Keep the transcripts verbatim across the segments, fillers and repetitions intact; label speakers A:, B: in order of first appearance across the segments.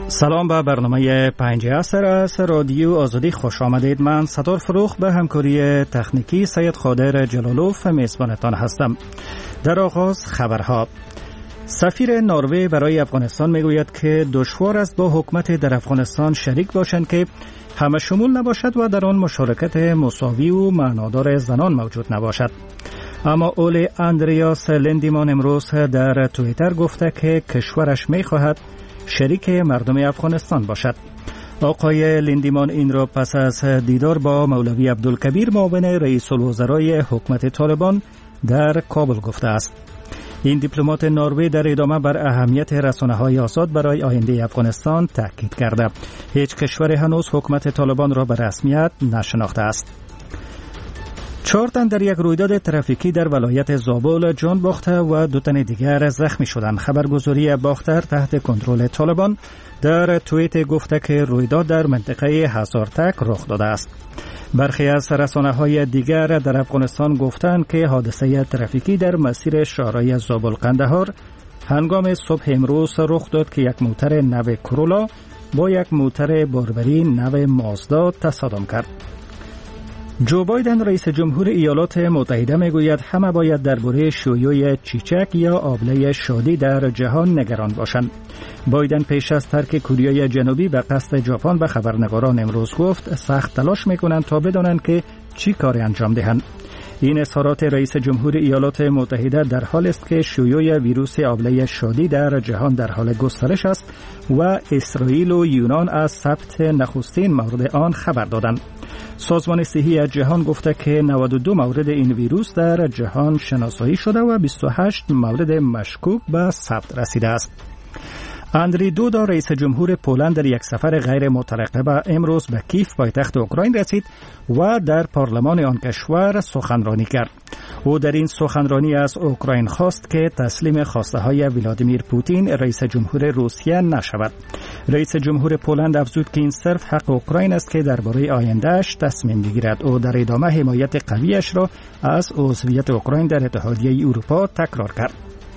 A: سلام به برنامه پنج عصر از رادیو آزادی خوش آمدید. من ستار فروخ به همکاری تکنیکی سید قادر جلالوف میزبانتان هستم. در آغاز خبرها. سفیر نروژ برای افغانستان میگوید که دشوار است با حکومت در افغانستان شریک باشند که همه شمول نباشد و در آن مشارکت مساوی و معنادار زنان موجود نباشد. اما اولی اندریاس لندیمان امروز در توییتر گفته که کشورش میخواهد شریک مردم افغانستان باشد. آقای لندیمان این را پس از دیدار با مولوی عبدالکبیر معاون رئیس الوزرای حکومت طالبان در کابل گفته است. این دیپلمات نروژ در ادامه بر اهمیت رسانه‌های آزاد برای آینده افغانستان تاکید کرده. هیچ کشور هنوز حکومت طالبان را به رسمیت نشناخته است. چهار تن در یک رویداد ترافیکی در ولایت زابل جان باخته و دو تن دیگر زخمی شدند. خبرگزاری باختر تحت کنترل طالبان در توییت گفته که رویداد در منطقه هزارتک رخ داده است. برخی از رسانه‌های دیگر در افغانستان گفتند که حادثه ترافیکی در مسیر شهرهای زابل قندهار هنگام صبح امروز رخ داد که یک موتر نو کرولا با یک موتر باربری نو مازدا تصادم کرد. جو بایدن رئیس جمهور ایالات متحده میگوید همه باید درباره شیوع چیچک یا آبله شادی در جهان نگران باشند. بایدن پیش از ترک کره جنوبی به قصد ژاپن به خبرنگاران امروز گفت سخت تلاش میکنند تا بدانند که چی کار انجام دهند. این اظهارات رئیس جمهور ایالات متحده در حال است که شیوع ویروس آبله شادی در جهان در حال گسترش است و اسرائیل و یونان از ثبت نخستین مورد آن خبر دادند. سازمان صحی جهان گفته که نود و دو مورد این ویروس در جهان شناسایی شده و بیست و هشت مورد مشکوک به ثبت رسیده است. اندری دودا رئیس جمهور پولند در یک سفر غیر مترقبه امروز به کیف پایتخت اوکراین رسید و در پارلمان آن کشور سخنرانی کرد. او در این سخنرانی از اوکراین خواست که تسلیم خواسته های ولادیمیر پوتین رئیس جمهور روسیه نشود. رئیس جمهور پولند افزود که این صرف حق اوکراین است که درباره آیندهش تصمیم بگیرد. او در ادامه حمایت قویش را از عضویت اوکراین در اتحادیه اروپا تکرار کرد.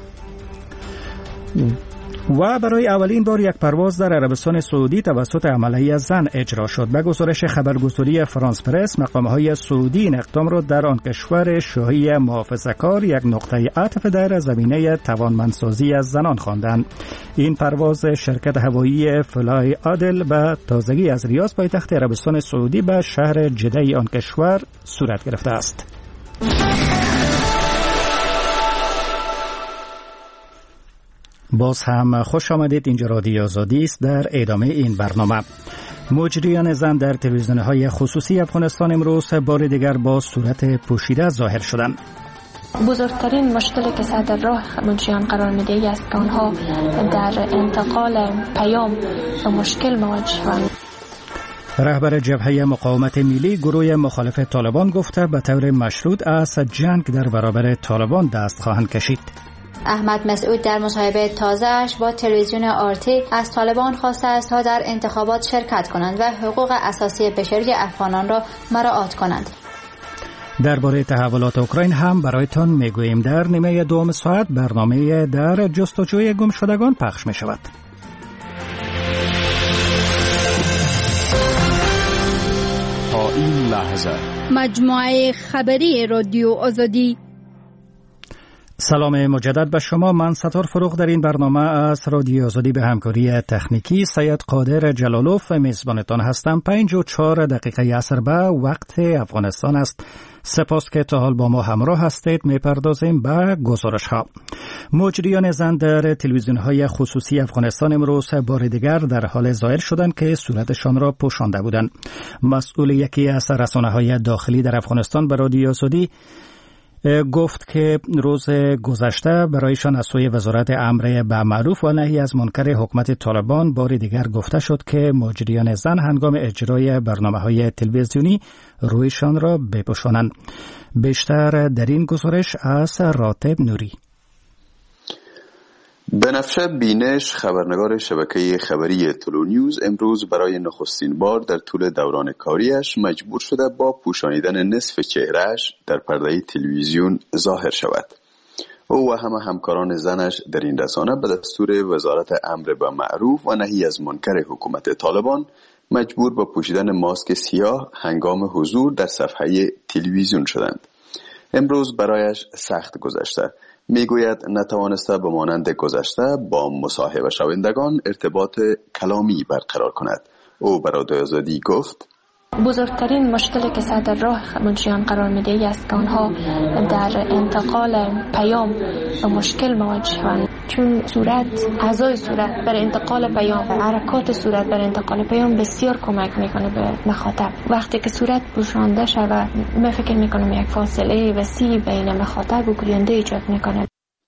A: و برای اولین بار یک پرواز در عربستان سعودی توسط عملیه زن اجرا شد. به گزارش خبرگزاری فرانس پرس، مقام‌های سعودی این اقدام را در آن کشور شاهی محافظه‌کار یک نقطه عطف در زمینه توانمندسازی از زنان خواندند. این پرواز شرکت هوایی فلای عادل به تازگی از ریاض پایتخت عربستان سعودی به شهر جده آن کشور صورت گرفته است. باز هم خوش آمدید. اینجا رادیو آزادی است. در ادامه این برنامه مجریان زن در تلویزیون‌های خصوصی افغانستان امروز بار دیگر با صورت پوشیده ظاهر شدند.
B: بزرگترین مشکلی که سر در راه مجریان قرار می‌دهید است که آنها در انتقال پیام و مشکل مواجه‌اند.
A: رهبر جبهه مقاومت ملی گروه مخالف طالبان گفته به طور مشروط از جنگ در برابر طالبان دست خواهند کشید.
C: احمد مسعود در مصاحبه تازه‌اش با تلویزیون آرتی از طالبان خواسته است تا در انتخابات شرکت کنند و حقوق اساسی بشری افغانان را مراعات کنند.
A: درباره تحولات اوکراین هم برایتان میگوییم. در نیمه دوم ساعت برنامه در جستجوی گمشدگان پخش می شود.
D: تا این لحظه
E: مجموعه خبری رادیو آزادی.
A: سلام مجدد به شما. من ستار فروخ در این برنامه از رادیو آزادی به همکاری تکنیکی سید قادر جلالوف میزبانتان هستم. پنج و چهار دقیقه عصر به وقت افغانستان است. سپاس که تا حال با ما همراه هستید. میپردازیم به گزارش ها. مجریان زن در تلویزیون های خصوصی افغانستان امروز بار دیگر در حال ظاهر شدند که صورتشان را پوشانده بودند. مسئول یکی از رسانه های داخلی در افغانستان به رادیو آزادی گفت که روز گذشته برایشان از سوی وزارت امر به معروف و نهی از منکر حکومت طالبان بار دیگر گفته شد که مجریان زن هنگام اجرای برنامه‌های تلویزیونی رویشان را بپوشانند. بیشتر در این گزارش از راتب نوری.
F: بنفشه بینش، خبرنگار شبکه خبری تلو نیوز، امروز برای نخستین بار در طول دوران کاریش مجبور شده با پوشانیدن نصف چهرهش در پرده تلویزیون ظاهر شود. او و همه همکاران زنش در این رسانه به دستور وزارت امر به معروف و نهی از منکر حکومت طالبان مجبور به پوشیدن ماسک سیاه هنگام حضور در صفحه تلویزیون شدند. امروز برایش سخت گذشته. میگوید نتوانسته به مانند گذشته با مصاحبه شوندگان ارتباط کلامی برقرار کند. او به رادیو آزادی گفت:
B: بزرگترین مشکلی که سر در راه منشیان قرار میده است که آنها در انتقال پیام و مشکل مواجهند، چون صورت اعضای صورت بر انتقال پیام و حرکات صورت بر انتقال پیام بسیار کمک میکنه به مخاطب. وقتی که صورت پوشانده شود، من فکر میکنم یک فاصله وسیع بین مخاطب و گوینده ایجاد میکنه.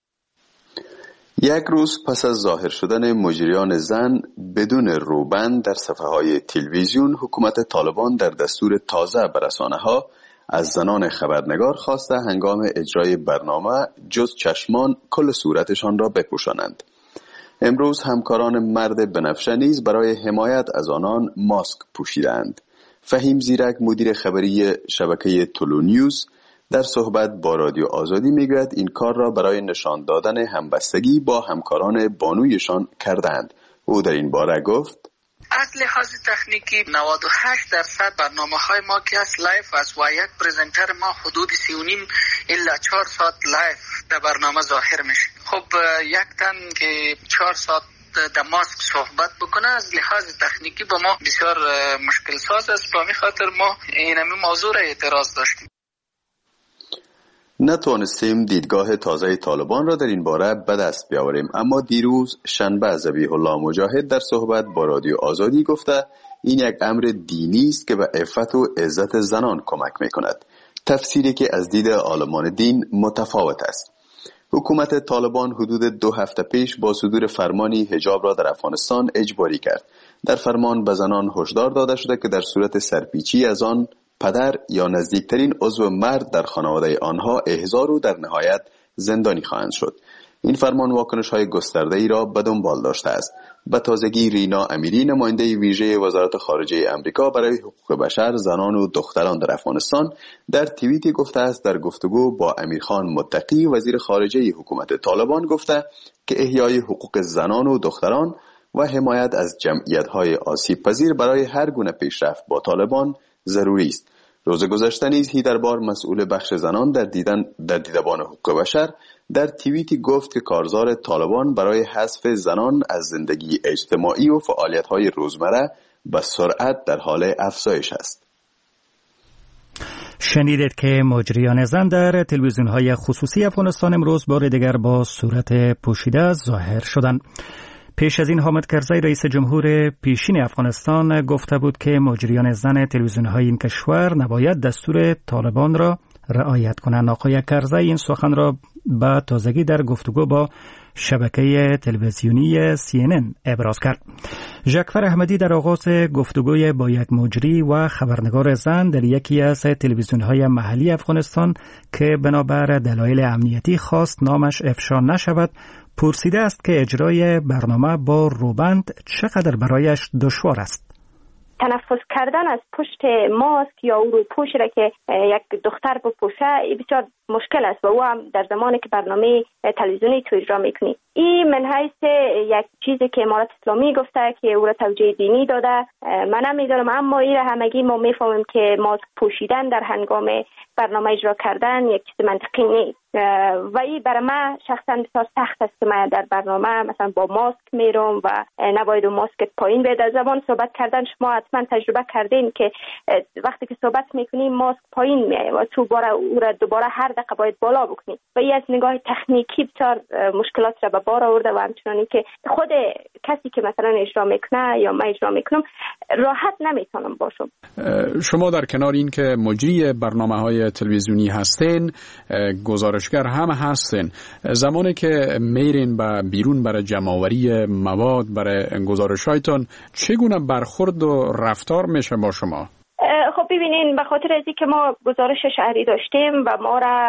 F: یک روز پس از ظاهر شدن مجریان زن بدون روبند در صفحه های تلویزیون، حکومت طالبان در دستور تازه به رسانه‌ها از زنان خبرنگار خواسته هنگام اجرای برنامه جز چشمان کل صورتشان را بپوشانند. امروز همکاران مرد بنفشه نیز برای حمایت از آنان ماسک پوشیدند. فهیم زیرک، مدیر خبری شبکه تلونیوز، در صحبت با رادیو آزادی میگوید این کار را برای نشان دادن همبستگی با همکاران بانویشان کردند. او در این باره گفت:
G: از لحاظ تکنیکی نود و هشت درصد برنامه‌های ما که از لایف است و یک پرزنتر ما حدود سی و نیم الا چهار ساعت لایف در برنامه ظاهر میشه. خب یک تن که چهار ساعت در ماسک صحبت بکنه از لحاظ تکنیکی با ما بسیار مشکل ساز است. با همین خاطر ما این همین موضوع را اعتراض داشتیم.
F: نتوانستیم دیدگاه تازه طالبان را در این باره به دست بیاوریم، اما دیروز شنبه ذبیح الله مجاهد در صحبت با رادیو آزادی گفته این یک امر دینی است که به عفت و عزت زنان کمک می‌کند. تفسیری که از دید عالمان دین متفاوت است. حکومت طالبان حدود دو هفته پیش با صدور فرمانی حجاب را در افغانستان اجباری کرد. در فرمان به زنان هشدار داده شده که در صورت سرپیچی از آن پدر یا نزدیکترین عضو مرد در خانواده آنها احضار و در نهایت زندانی خواهند شد. این فرمان واکنش‌های گسترده‌ای را به دنبال داشته است. به تازگی رینا امیری، نماینده ویژه وزارت خارجه آمریکا برای حقوق بشر، زنان و دختران در افغانستان، در توییتی گفته است در گفتگو با امیرخان متقی وزیر خارجه حکومت طالبان گفته که احیای حقوق زنان و دختران و حمایت از جمعیت‌های آسیب پذیر برای هر گونه پیشرفت با طالبان ضروری است. روز گذشته نیز هیدربار، مسئول بخش زنان در دیدن در دیدبان حقوق بشر، در توییتی گفت که کارزار طالبان برای حذف زنان از زندگی اجتماعی و فعالیت‌های روزمره به سرعت در حال افزایش است.
A: شنیدید که مجریان زن در تلویزیون‌های خصوصی افغانستان امروز بار دیگر با صورت پوشیده ظاهر شدند. پیش از این حامد کرزی رئیس جمهور پیشین افغانستان گفته بود که مجریان زن تلویزیون‌های این کشور نباید دستور طالبان را رعایت کنند. آقای کرزی این سخن را به تازگی در گفتگو با شبکه تلویزیونی سی ان ان ابراز کرد. ژاکفر احمدی در آغاز گفتگوی با یک مجری و خبرنگار زن در یکی از تلویزیون‌های محلی افغانستان که بنابر دلایل امنیتی خواست نامش افشا نشود، پرسیده است که اجرای برنامه با روبند چقدر برایش دشوار است.
H: تنفس کردن از پشت ماسک یا رو پوش را که یک دختر بپوشه بسیار مشکل است و او هم در زمانی که برنامه تلویزیونی تو اجرا میکنی. این من حیث یک چیزی که امارت اسلامی گفته که او را توجیه دینی داده من نمیدونم، اما این را همگی ما میفهمیم که ماسک پوشیدن در هنگام برنامه اجرا کردن یک چیز منطقی نیست و این برای من شخصا بسیار سخت است که من در برنامه مثلا با ماسک میرم و نباید ماسک پایین بیاد. از زبان صحبت کردن شما حتما تجربه کردین که وقتی که صحبت میکنیم ماسک پایین میاد و تو باره او را دوباره هر دقیقه باید بالا بکنید و این از نگاه تکنیکی بسیار مشکلات را به بار آورده و همچنانی که خود کسی که مثلا اجرا میکنه یا من اجرا میکنم راحت نمیتونم باشم.
D: شما در کنار این که مجری برنامه‌های تلویزیونی هستین، گزارشگر هم هستین، زمانی که میرین به بیرون برای جمع‌آوری مواد برای گزارش‌هایتون چگونه برخورد و رفتار میشه با شما؟
H: خب ببینین به خاطر از اینکه ما گزارش شهری داشتیم و ما را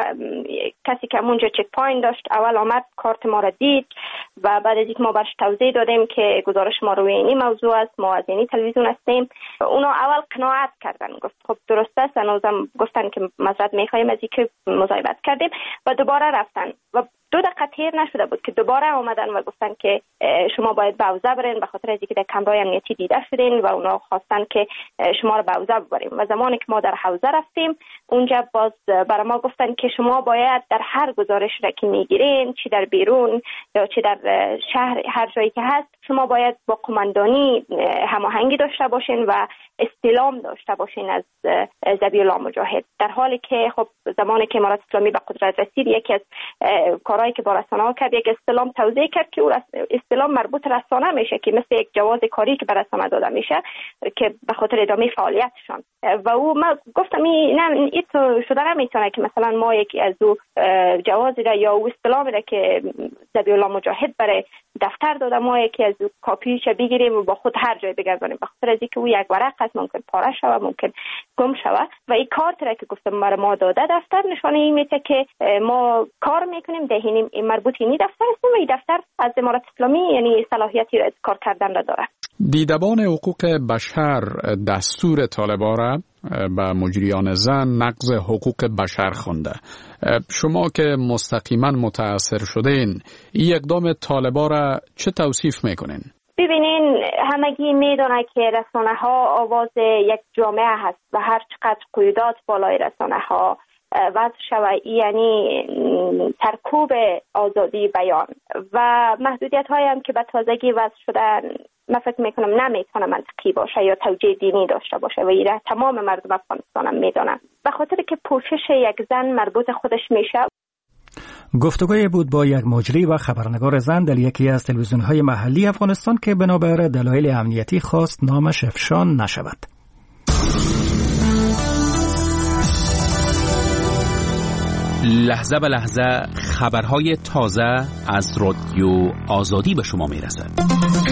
H: کسی که اونجا چک پوینت داشت اول آمد کارت ما را دید و بعد از اینکه ما برش توضیح دادیم که گزارش ما روی این موضوع است، ما از این تلویزیون هستیم، اونا اول قناعت کردن، گفت خب درست است، هنوزم گفتن که معذرت می‌خوایم از اینکه مزایبت کردیم و دوباره رفتن و دو دقیقه تیر نشده بود که دوباره آمدن و گفتن که شما باید به حوزه برین به خاطر اینکه در کامرای امنیتی دیده شدین و اونا خواستن که شما رو به حوزه ببریم. و زمانی که ما در حوزه رفتیم اونجا باز برای ما گفتن که شما باید در هر گزارش را که میگیرین، چی در بیرون یا چی در شهر، هر جایی که هست، شما باید با قماندانی هماهنگی داشته باشین و استلام داشته باشین از ذبیح الله مجاهد. در حالی که خب زمانی که امارت اسلامی به قدرت رسید، یکی از کارهایی که با رسانه‌ها کرد، یک استلام توضیح کرد که اون استلام مربوط رسانه میشه که مثل یک جواز کاری که به رسانه داده میشه که به خاطر ادامه فعالیتشان. و او ما گفتم این نه این شده نمیتونه که مثلا ما یکی از او جوازی را یا او استلامی را که ذبیح الله مجاهد برای دفتر داده ما یکی از او کاپیش بگیریم و با خود هر جای بگردونیم، به خاطر از اینکه او یک ورق است، ممکن پاره شود، ممکن گم شود. و این کارت را که گفتم برای ما داده دفتر، نشانه این میشه که ما کار میکنیم دهینیم این مربوط اینی دفتر است و این دفتر از امارت اسلامی یعنی صلاحیتی را کار کردن را داره.
D: دیدبان حقوق بشر دستور طالبان را به مجریان زن نقض حقوق بشر خونده. شما که مستقیما متاثر شدین، این اقدام طالبان را چه توصیف میکنین؟
H: ببینین، همگی میدونه که رسانه ها آواز یک جامعه هست و هر چقدر قیودات بالای رسانه ها وضع شود، یعنی ترکوب آزادی بیان و محدودیت هایی هم که به تازگی وضع شدن، من فکر میکنم نمیتونه منطقی باشه یا توجیه دینی داشته باشه و ایره تمام مردم افغانستان هم میدونن، به خاطر که پوشش یک زن مربوط خودش میشه.
A: گفتگوی بود با یک مجری و خبرنگار زن در یکی از تلویزیون‌های محلی افغانستان که بنابر دلایل امنیتی خواست نامش افشا نشود.
I: لحظه به لحظه خبرهای تازه از رادیو آزادی به شما میرسد.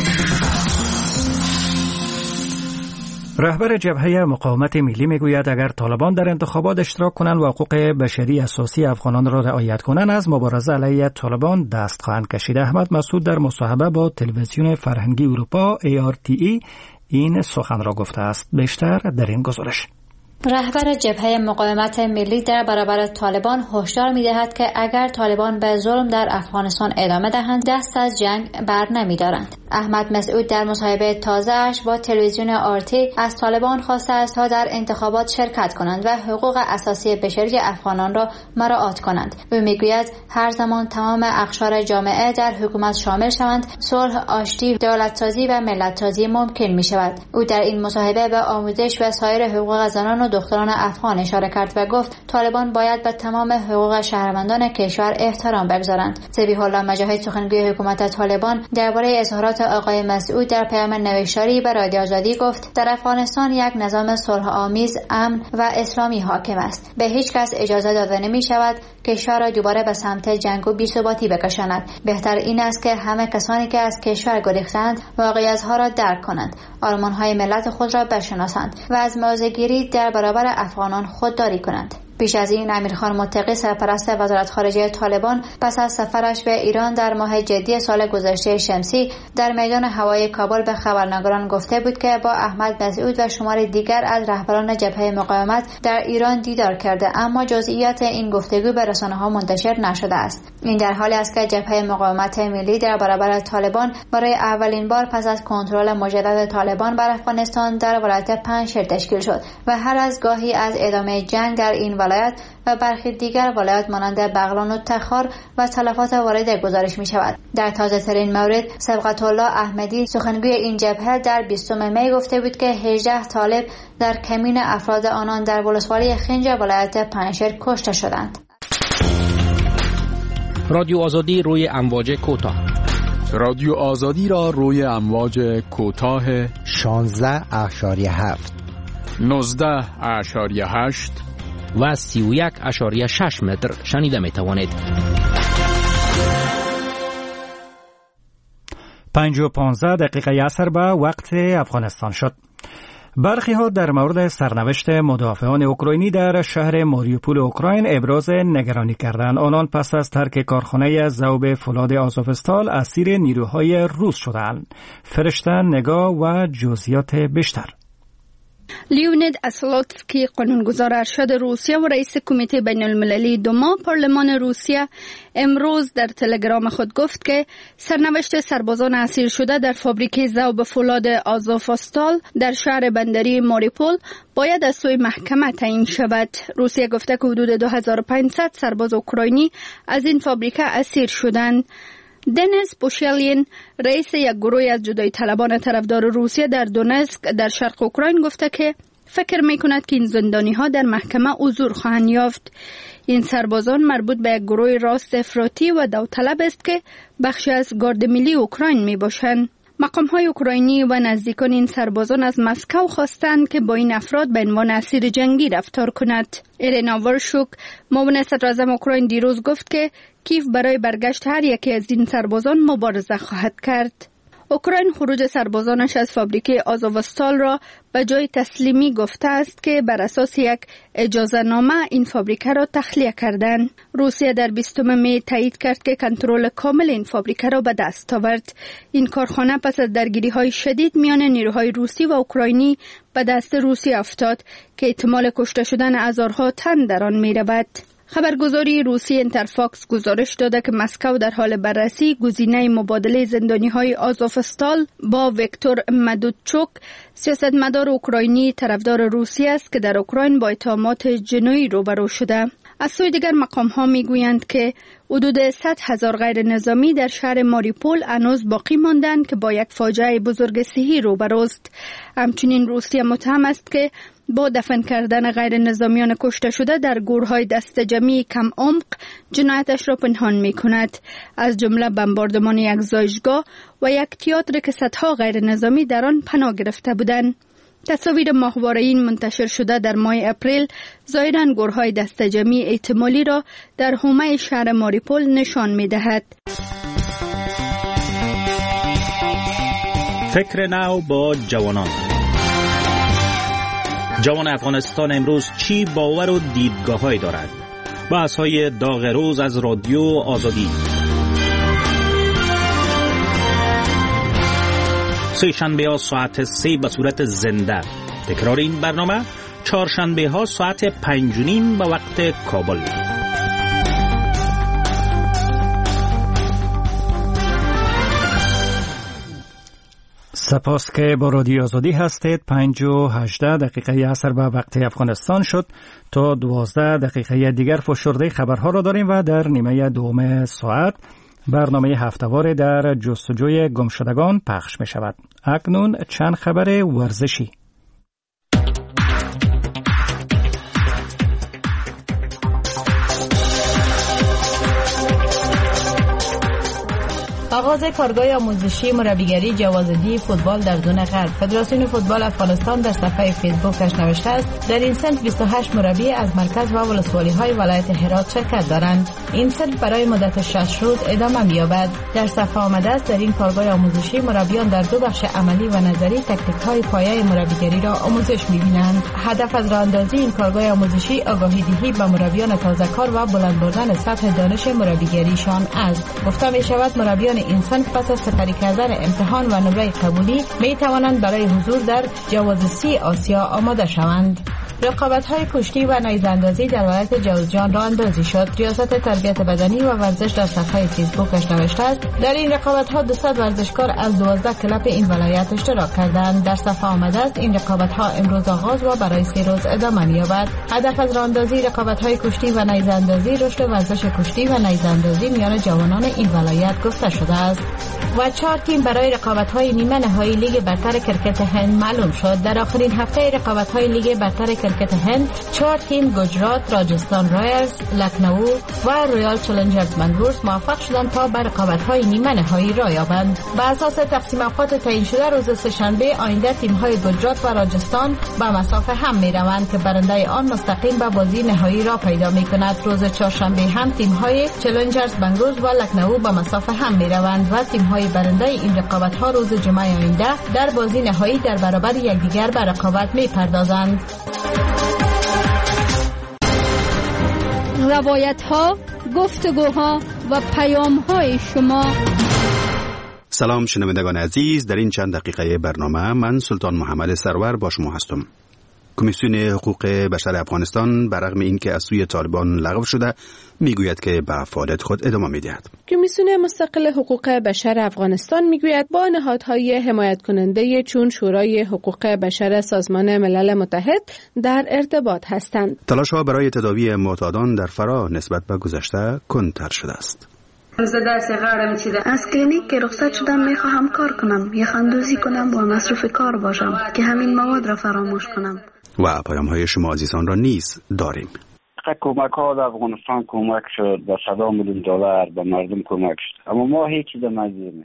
A: رهبر جبهه مقاومت ملی میگوید اگر طالبان در انتخابات اشتراک کنند و حقوق بشری اساسی افغانان را رعایت کنند، از مبارزه علیه طالبان دست خواهند کشید. احمد مسعود در مصاحبه با تلویزیون فرهنگی اروپا ای آر تی ای این سخن را گفته است. بیشتر در این گزارش.
C: رهبر جبهه مقاومت ملی در برابر طالبان هشدار می‌دهد که اگر طالبان به ظلم در افغانستان ادامه دهند، دست از جنگ بر نمی‌دارند. احمد مسعود در مصاحبه تازه‌اش با تلویزیون آرتی از طالبان خواسته است تا در انتخابات شرکت کنند و حقوق اساسی بشری افغانان را مراعات کنند. او می‌گوید هر زمان تمام اقشار جامعه در حکومت شامل شوند، صلح، آشتی، دولت‌سازی و ملت‌سازی ممکن می‌شود. او در این مصاحبه به آموزش و سایر حقوق زنان و دختران افغان اشاره کرد و گفت طالبان باید به تمام حقوق شهروندان کشور احترام بگذارند. ذبیح الله مجاهد، سخنگوی حکومت طالبان، درباره اظهارات آقای مسعود در پیام نوشتاری به رادیو آزادی گفت در افغانستان یک نظام صلح آمیز، امن و اسلامی حاکم است. به هیچ کس اجازه داده نمی شود کشور را دوباره به سمت جنگ و بی‌ثباتی بکشاند. بهتر این است که همه کسانی که از کشور گریختند واقعیت‌ها را درک کنند، آرمان‌های ملت خود را بشناسند و از موضع‌گیری در برابر افغانان خودداری کنند. پیش از این امیرخان متقی، سرپرست وزارت خارجه طالبان، پس از سفرش به ایران در ماه جدی سال گذشته شمسی در میدان هوایی کابل به خبرنگاران گفته بود که با احمد مسعود و شمار دیگر از رهبران جبهه مقاومت در ایران دیدار کرده، اما جزئیات این گفتگو به رسانه‌ها منتشر نشده است. این در حالی است که جبهه مقاومت ملی در برابر طالبان برای اولین بار پس از کنترل مجدد طالبان بر افغانستان در ولایت پنجشیر تشکیل شد و هر از گاهی از ادامه جنگ در این ولایت و برخی دیگر ولایات مانند بغلان و تخار و تلفات وارد گزارش می شود. در تازه ترین مورد سبقت الله احمدی، سخنگوی این جبهه، در بیستم می گفته بود که هجده طالب در کمین افراد آنان در ولسوالی خنج ولایت پنجشیر کشته شدند.
I: رادیو آزادی روی امواج کوتاه.
D: رادیو آزادی را روی امواج کوتاه
J: شانزده اشاریه هفت،
D: نوزده اشاریه هشت
I: و سی و یک اشاریه شش متر شنیده می توانید.
A: پنج و پانزده دقیقه عصر به وقت افغانستان شد. برخی ها در مورد سرنوشت مدافعان اوکراینی در شهر ماریوپول اوکراین ابراز نگرانی کردند. آنان پس از ترک کارخانه ذوب فولاد آزوفستال اسیر نیروهای روس شدند. فرشته نگاه و جزئیات بیشتر.
E: لیونید اسلاتسکی قانونگذار ارشد روسیه و رئیس کمیته بین المللی دوما پارلمان روسیه امروز در تلگرام خود گفت که سرنوشت سربازان اسیر شده در فابریکه ذوب فولاد آزوفستال در شهر بندری ماریوپول باید از سوی محکمه تعیین شود. روسیه گفته که حدود دو هزار و پانصد سرباز اوکراینی از این فابریکه اسیر شدند. دنیس بوشلین رئیس یک گروه از جدایی طلبان طرفدار روسیه در دونسک در شرق اوکراین گفته که فکر میکند که این زندانی ها در محکمه حضور خواهند یافت. این سربازان مربوط به یک گروه راست افراطی و داوطلب است که بخشی از گارد ملی اوکراین می باشند. مقام های اوکراینی و نزدیکان این سربازان از مسکو خواستند که با این افراد به عنوان اسیر جنگی رفتار کند. ایرینا ورشوک معاون صدراعظم اوکراین دیروز گفت که کیف برای برگشت هر یکی از این سربازان مبارزه خواهد کرد. اوکراین خروج سربازانش از فابریکه آزوفستال را به جای تسلیمی گفته است که بر اساس یک اجازه نامه این فابریکه را تخلیه کردند. روسیه در بیستم می تایید کرد که کنترل کامل این فابریکه را به دست آورد. این کارخانه پس از درگیری های شدید میان نیروهای روسی و اوکراینی به دست روسیه افتاد که احتمال کشته شدن هزارها تن در آن می رود. خبرگزاری روسی انترفاکس گزارش داده که مسکو در حال بررسی گزینه مبادله زندانی‌های آزوفستال با ویکتور مدودچوک، سیاستمدار اوکراینی طرفدار روسیه است که در اوکراین با اتهامات جنایی روبرو شده. از سوی دیگر مقام‌ها می‌گویند که حدود صد هزار غیر نظامی در شهر ماریوپول هنوز باقی ماندند که با یک فاجعه بزرگ صحی روبروست. همچنین روسیه متهم است که با دفن کردن غیر نظامیان کشته شده در گورهای دست جمعی کم عمق جنایتش را پنهان می کند، از جمله بمباردمان یک زایشگاه و یک تئاتر که صدها غیر نظامی در آن پناه گرفته بودند. تصاویر ماهواره‌ای منتشر شده در ماه اپریل ظاهراً گورهای دست جمعی احتمالی را در حومه شهر ماریوپول نشان می دهد.
K: فکر نو با جوانان. جوان افغانستان امروز چی باور و دیدگاه‌هایی دارد؟ بحث‌های داغ روز از رادیو آزادی. سه شنبه ها ساعت سه به صورت زنده. تکرار این برنامه چهارشنبه ها ساعت پنج و نیم به وقت کابل.
A: سپاس که با رادیو آزادی هستید. پنج و هجده دقیقه عصر به وقت افغانستان شد. تا دوازده دقیقه دیگر فشرده خبرها را داریم و در نیمه دوم ساعت برنامه هفته‌وار در جستجوی گمشدگان پخش می شود. اکنون چند خبر ورزشی.
L: آغاز کارگاه آموزشی مربیگری جوازدی فوتبال در زون غرب. فدراسیون فوتبال افغانستان در صفحه فیسبوکش نوشته است در این سنف بیست و هشت مربی از مرکز و ولسوالی‌های ولایت هرات شرکت دارند. این سنف برای مدت شش روز ادامه می‌یابد. در صفحه آمده است در این کارگاه آموزشی مربیان در دو بخش عملی و نظری تکنیک‌های پایه مربیگری را آموزش می‌بینند. هدف از راه‌اندازی این کارگاه آموزشی آگاهی دهی به مربیان تازه‌کار و بلند بردن سطح دانش مربیگریشان است. گفته می‌شود مربیان این صنف پس از سپری کردن امتحان و نمره قبولی می توانند برای حضور در جوازسی آسیا آماده شوند. رقابت‌های کشتی و نیزه‌اندازی در ولایت جوزجان راه اندازی شد. ریاست تربیت بدنی و ورزش در صفحه فیسبوکش نوشته است در این رقابت‌ها دویست ورزشکار از دوازده کلب این ولایت اشتراک کردند. در صفحه آمده است این رقابت‌ها امروز آغاز و برای سه روز ادامه می‌یابد. هدف از راه اندازی رقابت‌های کشتی و نیزه‌اندازی رشد ورزش کشتی و نیزه‌اندازی میان جوانان این ولایت گفته شده است. و چهار تیم برای رقابت‌های نیمه نهایی لیگ برتر کرکت هند معلوم شد. در آخرین هفته رقابت‌های لیگ برتر کرکت کرکت هند چهار تیم گجرات، راجستان رایلز، لکنو و رویال چالنجرز بنگلور موفق شدند تا به رقابت‌های نیمه نهایی راه یابند. بر اساس تقسیم اوقات تعیین شده روز سه‌شنبه آینده تیم‌های گجرات و راجستان به مسافه هم می‌روند که برنده آن مستقیم به بازی نهایی را پیدا می‌کند. روز چهارشنبه هم تیم‌های چالنجرز بنگلور و لکنو به مسافه هم می‌روند و تیم‌های برنده این رقابت‌ها روز جمعه آینده در بازی نهایی در برابر یکدیگر به رقابت می‌پردازند.
E: روایت‌ها، گفتگوها و پیام‌های شما.
M: سلام شنوندگان عزیز، در این چند دقیقه برنامه من سلطان محمد سرور با شما هستم. کمیسیون حقوق بشر افغانستان برغم اینکه از سوی طالبان لغو شده میگوید که به فعالیت خود ادامه میدهد.
N: کمیسیون مستقل حقوق بشر افغانستان میگوید با نهادهای حمایت کننده چون شورای حقوق بشر سازمان ملل متحد در ارتباط هستند.
M: تلاش‌ها برای تداوی معتادان در فرا نسبت به گذشته کندتر شده است.
O: از کلینیک که رخصت شدم میخواهم کار کنم، یخندوزی کنم و مصروف کار باشم که همین مواد را فراموش کنم.
M: و پیام های شما عزیزان را نیز داریم.
P: کمک ها در افغانستان کمک شد، به صد میلیون دلار به مردم کمک شد، اما ما هیچ چیز نگیریم.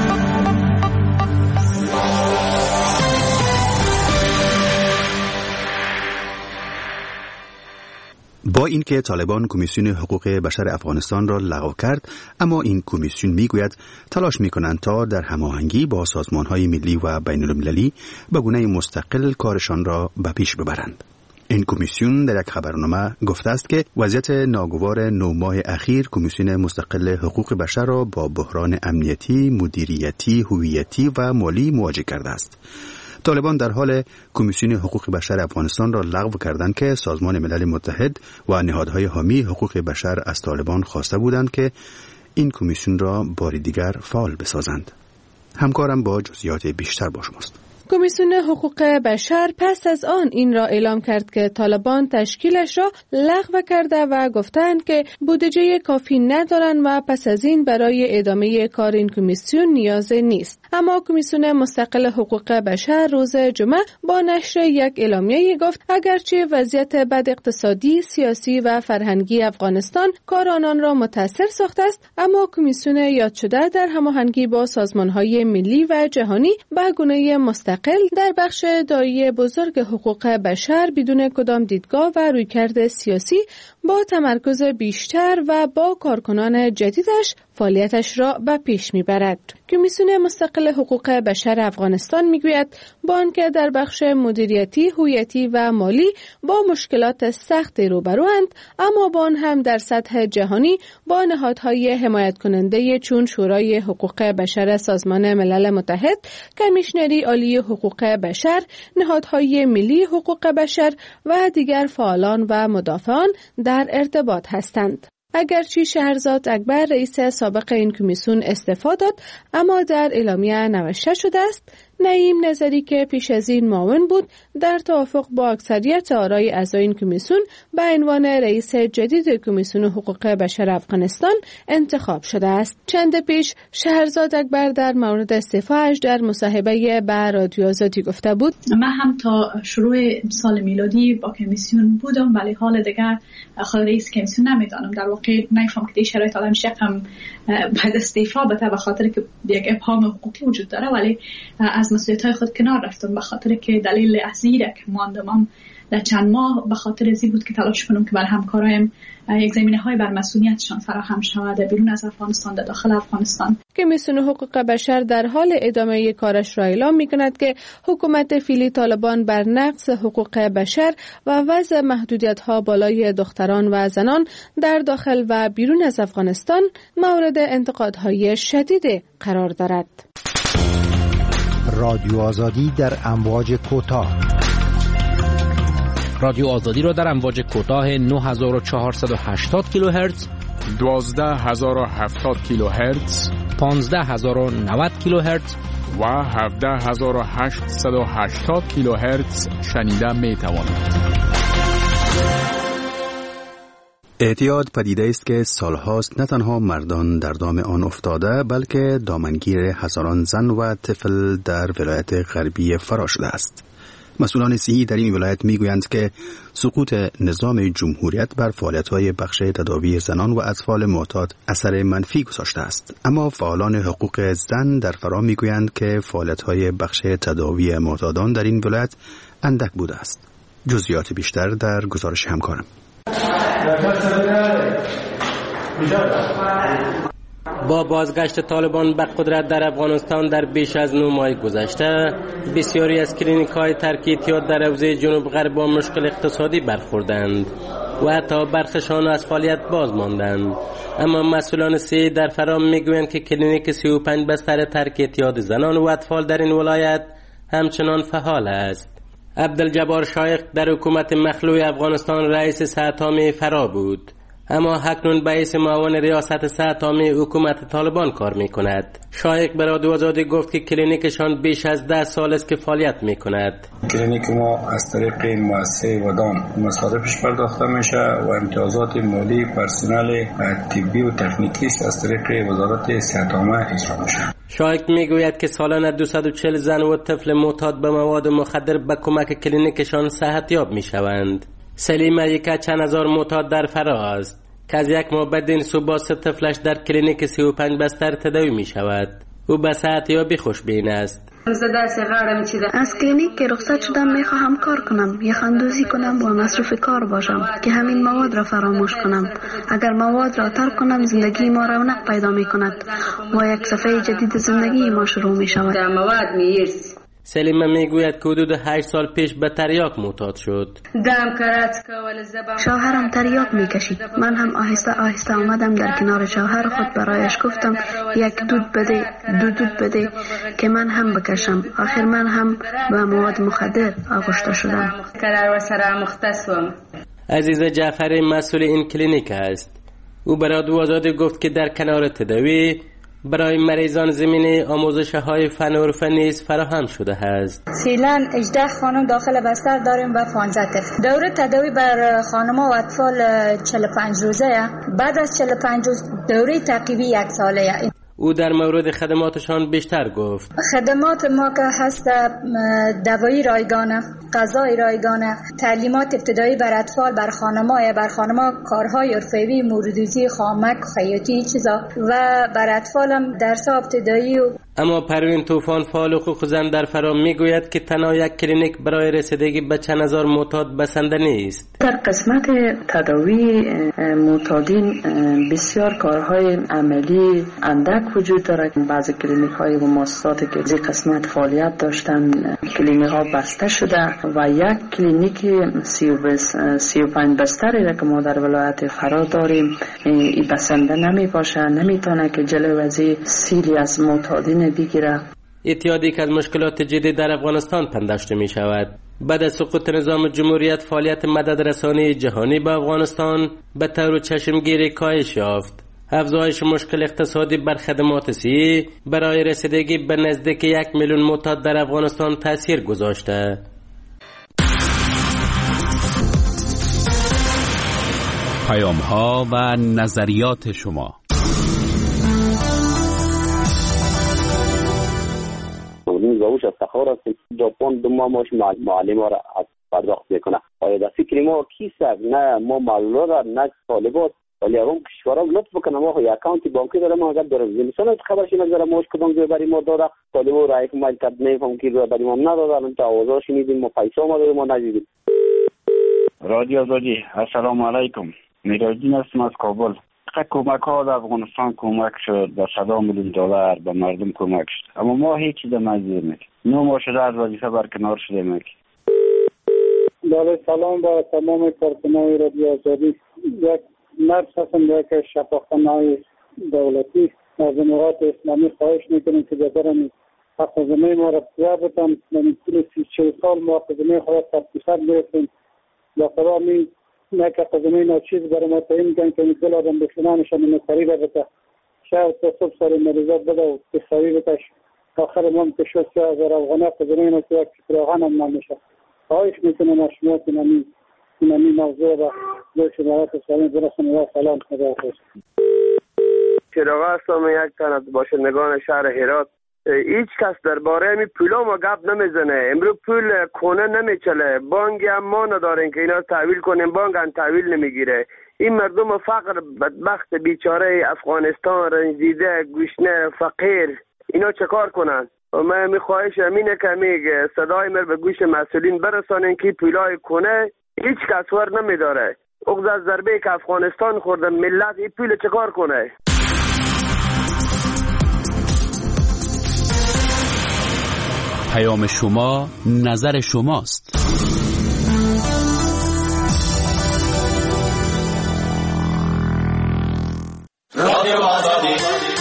M: با اینکه طالبان کمیسیون حقوق بشر افغانستان را لغو کرد، اما این کمیسیون میگوید تلاش میکنند تا در هماهنگی با سازمانهای ملی و بین المللی به گونه مستقل کارشان را به پیش ببرند. این کمیسیون در یک خبرنامه گفته است که وضعیت ناگوار نه ماه اخیر کمیسیون مستقل حقوق بشر را با بحران امنیتی، مدیریتی، هویتی و مالی مواجه کرده است. طالبان در حال کمیسیون حقوق بشر افغانستان را لغو کردند که سازمان ملل متحد و نهادهای حامی حقوق بشر از طالبان خواسته بودند که این کمیسیون را بار دیگر فعال بسازند. همکارم با جزئیات بیشتر با شماست.
N: کمیسیون حقوق بشر پس از آن این را اعلام کرد که طالبان تشکیلش را لغو کرده و گفتند که بودجه کافی ندارند و پس از این برای ادامه کار این کمیسیون نیاز نیست. اما کمیسیون مستقل حقوق بشر روز جمعه با نشر یک اعلامیه گفت اگرچه وضعیت بد اقتصادی، سیاسی و فرهنگی افغانستان کار آنان را متاثر ساخته است، اما کمیسیون یاد شده در هماهنگی با سازمان‌های ملی و جهانی به گونه مستقل در بخش دایی بزرگ حقوق بشر بدون کدام دیدگاه و رویکرد سیاسی با تمرکز بیشتر و با کارکنان جدیدش فعالیتش را به پیش میبرد. کمیسیون مستقل حقوق بشر افغانستان میگوید با آنکه در بخش مدیریتی، هویتی و مالی با مشکلات سخت روبروند، اما با آن هم در سطح جهانی با نهادهای حمایت کننده چون شورای حقوق بشر سازمان ملل متحد، کمیشنری عالی حقوق بشر، نهادهای ملی حقوق بشر و دیگر فعالان و مدافعان در ارتباط هستند. اگرچه شهرزاد اکبر رئیس سابق این کمیسیون استعفا داد، اما در اعلامیه نوشته شده است نعیم نظری که پیش از این معاون بود در توافق با اکثریت آرای اعضای این کمیسیون به عنوان رئیس جدید کمیسیون حقوق بشر افغانستان انتخاب شده است. چند پیش شهرزاد اکبر در مورد استعفاش در مصاحبه با رادیو آزادی گفته بود
Q: من هم تا شروع سال میلادی با کمیسیون بودم، ولی حال دیگر خود رئیس کمیسیون نمیدانم. در واقع نمیفهم که شرایط الان شکم بعد استعفا بده به خاطر که یک ابهام حقوقی وجود داره، ولی از مسئولیت‌های خود کنار رفتم به خاطر که دلیل اصلی که ماندم در چند ماه به خاطر ازی بود که تلاش کنم که برای همکارایم یک زمینه‌های بر مسئولیتشان فراهم شود بیرون از افغانستان در داخل افغانستان.
N: کمیسیون حقوق بشر در حال ادامه کارش را اعلام می‌کند که حکومت فعلی طالبان بر نقض حقوق بشر و وضع محدودیت‌ها بالای دختران و زنان در داخل و بیرون از افغانستان مورد انتقادهای شدید قرار دارد.
J: رادیو آزادی در امواج کوتاه.
I: رادیو آزادی را در امواج کوتاه نه هزار و چهارصد و هشتاد کیلوهرتز،
D: دوازده هزار و هفتاد کیلوهرتز،
I: پانزده هزار و نود کیلوهرتز
D: و هفده هزار و هشتصد و هشتاد کیلوهرتز شنیده می توانید.
M: اعتیاد پدیده است که سالهاست نه تنها مردان در دام آن افتاده، بلکه دامنگیر هزاران زن و طفل در ولایت غربی فرا شده است. مسئولان صحی در این ولایت میگویند که سقوط نظام جمهوریت بر فعالیت‌های بخش تداوی زنان و اطفال معتاد اثر منفی گذاشته است. اما فعالان حقوق زن در فرا میگویند که فعالیت‌های بخش تداوی معتادان در این ولایت اندک بوده است. جزئیات بیشتر در گزارش همکارم.
R: با بازگشت طالبان به قدرت در افغانستان در بیش از نه ماه گذشته، بسیاری از کلینیک‌های ترک اعتیاد در حوزه جنوب غرب با مشکل اقتصادی برخوردند و حتی برخشان از فعالیت باز ماندند. اما مسئولان صحی در فرام میگویند که کلینیک سی و پنج بستر ترک اعتیاد زنان و اطفال در این ولایت همچنان فعال است. عبدالجبار شایخ در حکومت مخلوع افغانستان رئیس صحت عامه فرا بود، اما اکنون به حیث معاون ریاست صحت عامه حکومت طالبان کار می کند. شایخ به رادیو آزادی گفت که کلینیکشان بیش از ده سال است که فعالیت می کند.
S: کلینیک ما از طریق مؤسسه ودان مصارفش پرداخته میشه و امتیازات مالی پرسنل طبی و تکنیکی از طریق وزارت صحت عامه اجرا میشه.
R: شایخ میگوید که سالانه دویست و چهل زن و طفل معتاد به مواد مخدر به کمک کلینیکشان صحتیاب میشوند. سلیمه یک چند هزار معتاد در فرا است که از یک ماه بعد این صبح سه طفلش در کلینیک سی و پنج بستر تداوی می شود. او به صحتیابی خوشبین است.
O: از کلینیک که رخصت شدم میخواهم کار کنم، یخندوزی کنم و مصروف کار باشم که همین مواد را فراموش کنم. اگر مواد را ترک کنم زندگی ما رونق پیدا می کند و یک صفحه جدید زندگی ما شروع می شود.
R: سلیمه میگوید که حدود هشت سال پیش به تریاک معتاد شد.
O: شوهرم تریاک میکشید. من هم آهسته آهسته آمدم در کنار شوهر خود برایش گفتم یک دود بده دو دود بده که من هم بکشم. آخر من هم به مواد مخدر آغشته شدم.
R: عزیز جعفری مسئول این کلینیک است. او به رادیو آزادی گفت که در کنار تداوی برای مریضان زمینه آموزش های فن و عرفه نیز فراهم شده است.
T: فعلا هجده خانم داخل بستر داریم و پانزده طفل. دوره تداوی بر خانم‌ها و اطفال چهل و پنج روزه. بعد از چهل و پنج روز دوره تعقیبی یک ساله.
R: او در مورد خدماتشان بیشتر گفت.
T: خدمات ما که هست دوایی رایگانه، غذای رایگانه، تعلیمات ابتدایی بر اطفال، بر خانم‌ها، بر خانم‌ها کارهای حرفه‌ای، موردوزی، خامک، خیاطی چیزا و بر اطفال هم درس ابتدایی. و
R: اما پروین طوفان فعال حقوق زن در فرام میگوید که تنها یک کلینیک برای رسیدگی به چند هزار معتاد بسنده نیست.
U: در قسمت تداوی معتادین بسیار کارهای عملی اندک وجود دارد. بعضی کلینیک های و مؤسساتی که از قسمت فعالیت داشتن کلینیک ها بسته شده و یک کلینیک سی و پنج بستری را که ما در ولایت فرا داریم ای بسنده نمی باشه، نمیتونه که جلوی از سیلی از معتادین بگیره.
R: اعتیادی که از مشکلات جدی در افغانستان پنداشته می شود. بعد از سقوط نظام جمهوریت فعالیت مدد رسانی جهانی به افغانستان به طور چشمگیری کاهش یافت. افزایش مشکل اقتصادی بر خدمات صحی برای رسیدگی به نزدیک یک میلیون معتاد در افغانستان تاثیر گذاشته.
I: پیام ها و نظریات شما.
V: روش افتخار است ژاپن دو ماه ماش معلم را پرداخت میکنه. آیا در فکر ما کیست؟ نه ما معلومات نه طالبات، ولی اون کشورها لطف بکنه ما خو اکانت بانکی دارم اگر دارم مثلا خبرش نظر ماش کدوم جای بری ما داره طالبو رایف مال کد نمیفهم کی رو بری ما ندادن تا آوازا شنیدیم ما پیسا ما داریم ما ندیدیم.
P: رادیو آزادی السلام علیکم. میراجین هستم از کابل. کمک ها در افغانستان کمک شد به صد میلیون دلار به مردم کمک شد، اما ما هیچ چیز نمی‌دونیم میکنیم. نه ما شده از وظیفه برکنار شده میکنیم.
W: بله سلام با تمام کارکنان رادیو آزادی. یک مرد هستم یک شفاخانه دولتی از جمهوریت اسلامی خواهش میکنیم که بذارن حق زمین ما را بیا بتن. من طول سی چهل سال ما حق زمین خود صد فیصد گرفتیم. با خدا می نه که قضمه ناچیز برای ما تعیین کن که میکل آدم بکنانشان نکاری را بده شاید تا صبح سال مریضات بده و بخاری بتش آخر ما مکشوز که از افغانه قضمه ناچی یک فراغان هم نمیشه. خواهش میکنم از شما که نمی نمی موضوع را به شمارات اسلامی برسن و سلام خدا حافظ.
X: چراغ هستم یک تن از باشندگان شهر هرات.
B: هیچ کس درباره می پولا ما گپ نمیزنه. امروز پول کونه نمیچله، بانک هم ما نداریم که اینا تحویل کنیم، بانک هم تحویل نمیگیره. این مردم فقر بدبخت بیچاره افغانستان رنجیده گوشنه فقیر اینا چه کار کنن؟ من میخواهش امینه که میگه صدای مر به گوش مسئولین برسانین که پولای کنه هیچ کس ور نمیداره. اغز از ضربه که افغانستان خورده ملت این پول چه کار کنه؟
I: پیام شما نظر شماست. رادیو آزادی.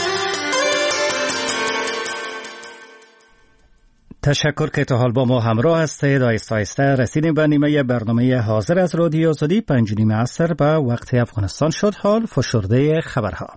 A: تشکر که تا حال با ما همراه هستید. آیسته آیسته رسیدیم به نیمه برنامه حاضر از رادیو آزادی. پنج نیم عصر به وقت افغانستان شد. حال فشرده خبرها.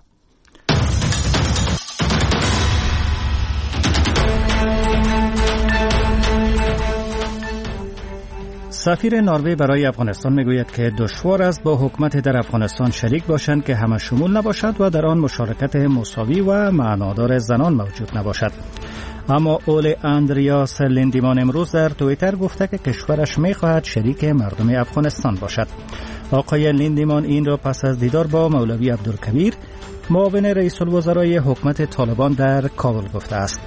A: سفیر نروژ برای افغانستان میگوید که دشوار است با حکومت در افغانستان شریک باشند که همه شمول نباشد و در آن مشارکت مساوی و معنادار زنان موجود نباشد. اما اول اندریاس لیندیمان امروز در توییتر گفته که کشورش میخواهد شریک مردم افغانستان باشد. آقای لیندیمان این را پس از دیدار با مولوی عبدالکبیر معاون رئیس الوزرای حکومت طالبان در کابل گفته است.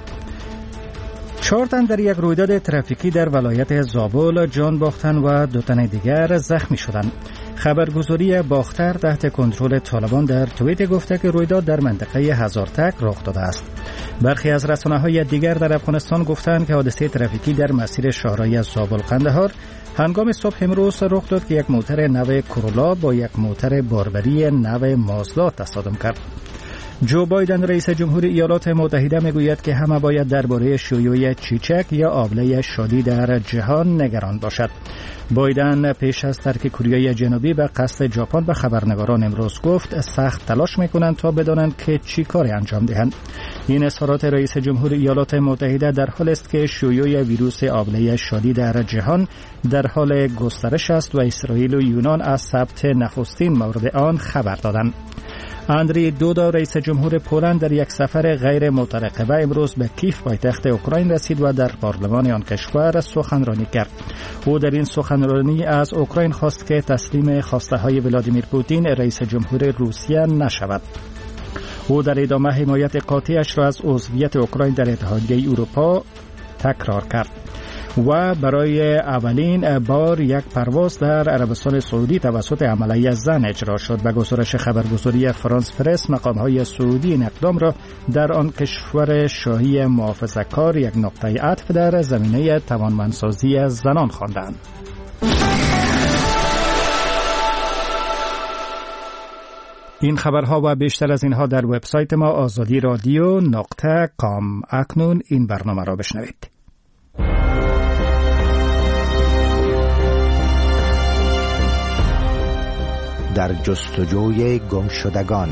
A: چهار تن در یک رویداد ترافیکی در ولایت زابل جان باختن و دو تن دیگر زخمی شدند. خبرگزاری باختر تحت کنترل طالبان در توییت گفته که رویداد در منطقه هزارتک رخ داده است. برخی از رسانه‌های دیگر در افغانستان گفتند که حادثه ترافیکی در مسیر شاهراه زابل قندهار هنگام صبح امروز رخ داد که یک موتر نو کرولا با یک موتر باربری نو مازدا تصادم کرد. جو بایدن رئیس جمهور ایالات متحده میگوید که همه باید درباره شیوع چیچک یا آبله شادی در جهان نگران باشد. بایدن پیش از ترک کره جنوبی به قصد ژاپن به خبرنگاران امروز گفت سخت تلاش میکنند تا بدانند که چی کاری انجام دهند. این اظهارات رئیس جمهور ایالات متحده در حالی است که شیوع ویروس آبله شادی در جهان در حال گسترش است و اسرائیل و یونان از ثبت نخستین مورد آن خبر دادند. اندری دودا رئیس جمهور پولند در یک سفر غیر مترقبه امروز به کیف پایتخت اوکراین رسید و در پارلمان آن کشور سخنرانی کرد. او در این سخنرانی از اوکراین خواست که تسلیم خواسته های ولادیمیر پوتین رئیس جمهور روسیه نشود. او در ادامه حمایت قاطعش را از عضویت اوکراین در اتحادیه اروپا تکرار کرد و برای اولین بار یک پرواز در عربستان سعودی توسط عملیه زن اجرا شد. به گزارش خبرگزاری فرانس پرس مقام‌های سعودی این اقدام را در آن کشور شاهی محافظه‌کار یک نقطه عطف در زمینه توانمندسازی زنان خواندند. این خبرها و بیشتر از اینها در وبسایت ما آزادی رادیو نقطه کام. اکنون این برنامه را بشنوید.
J: در جستجوی گمشدگان.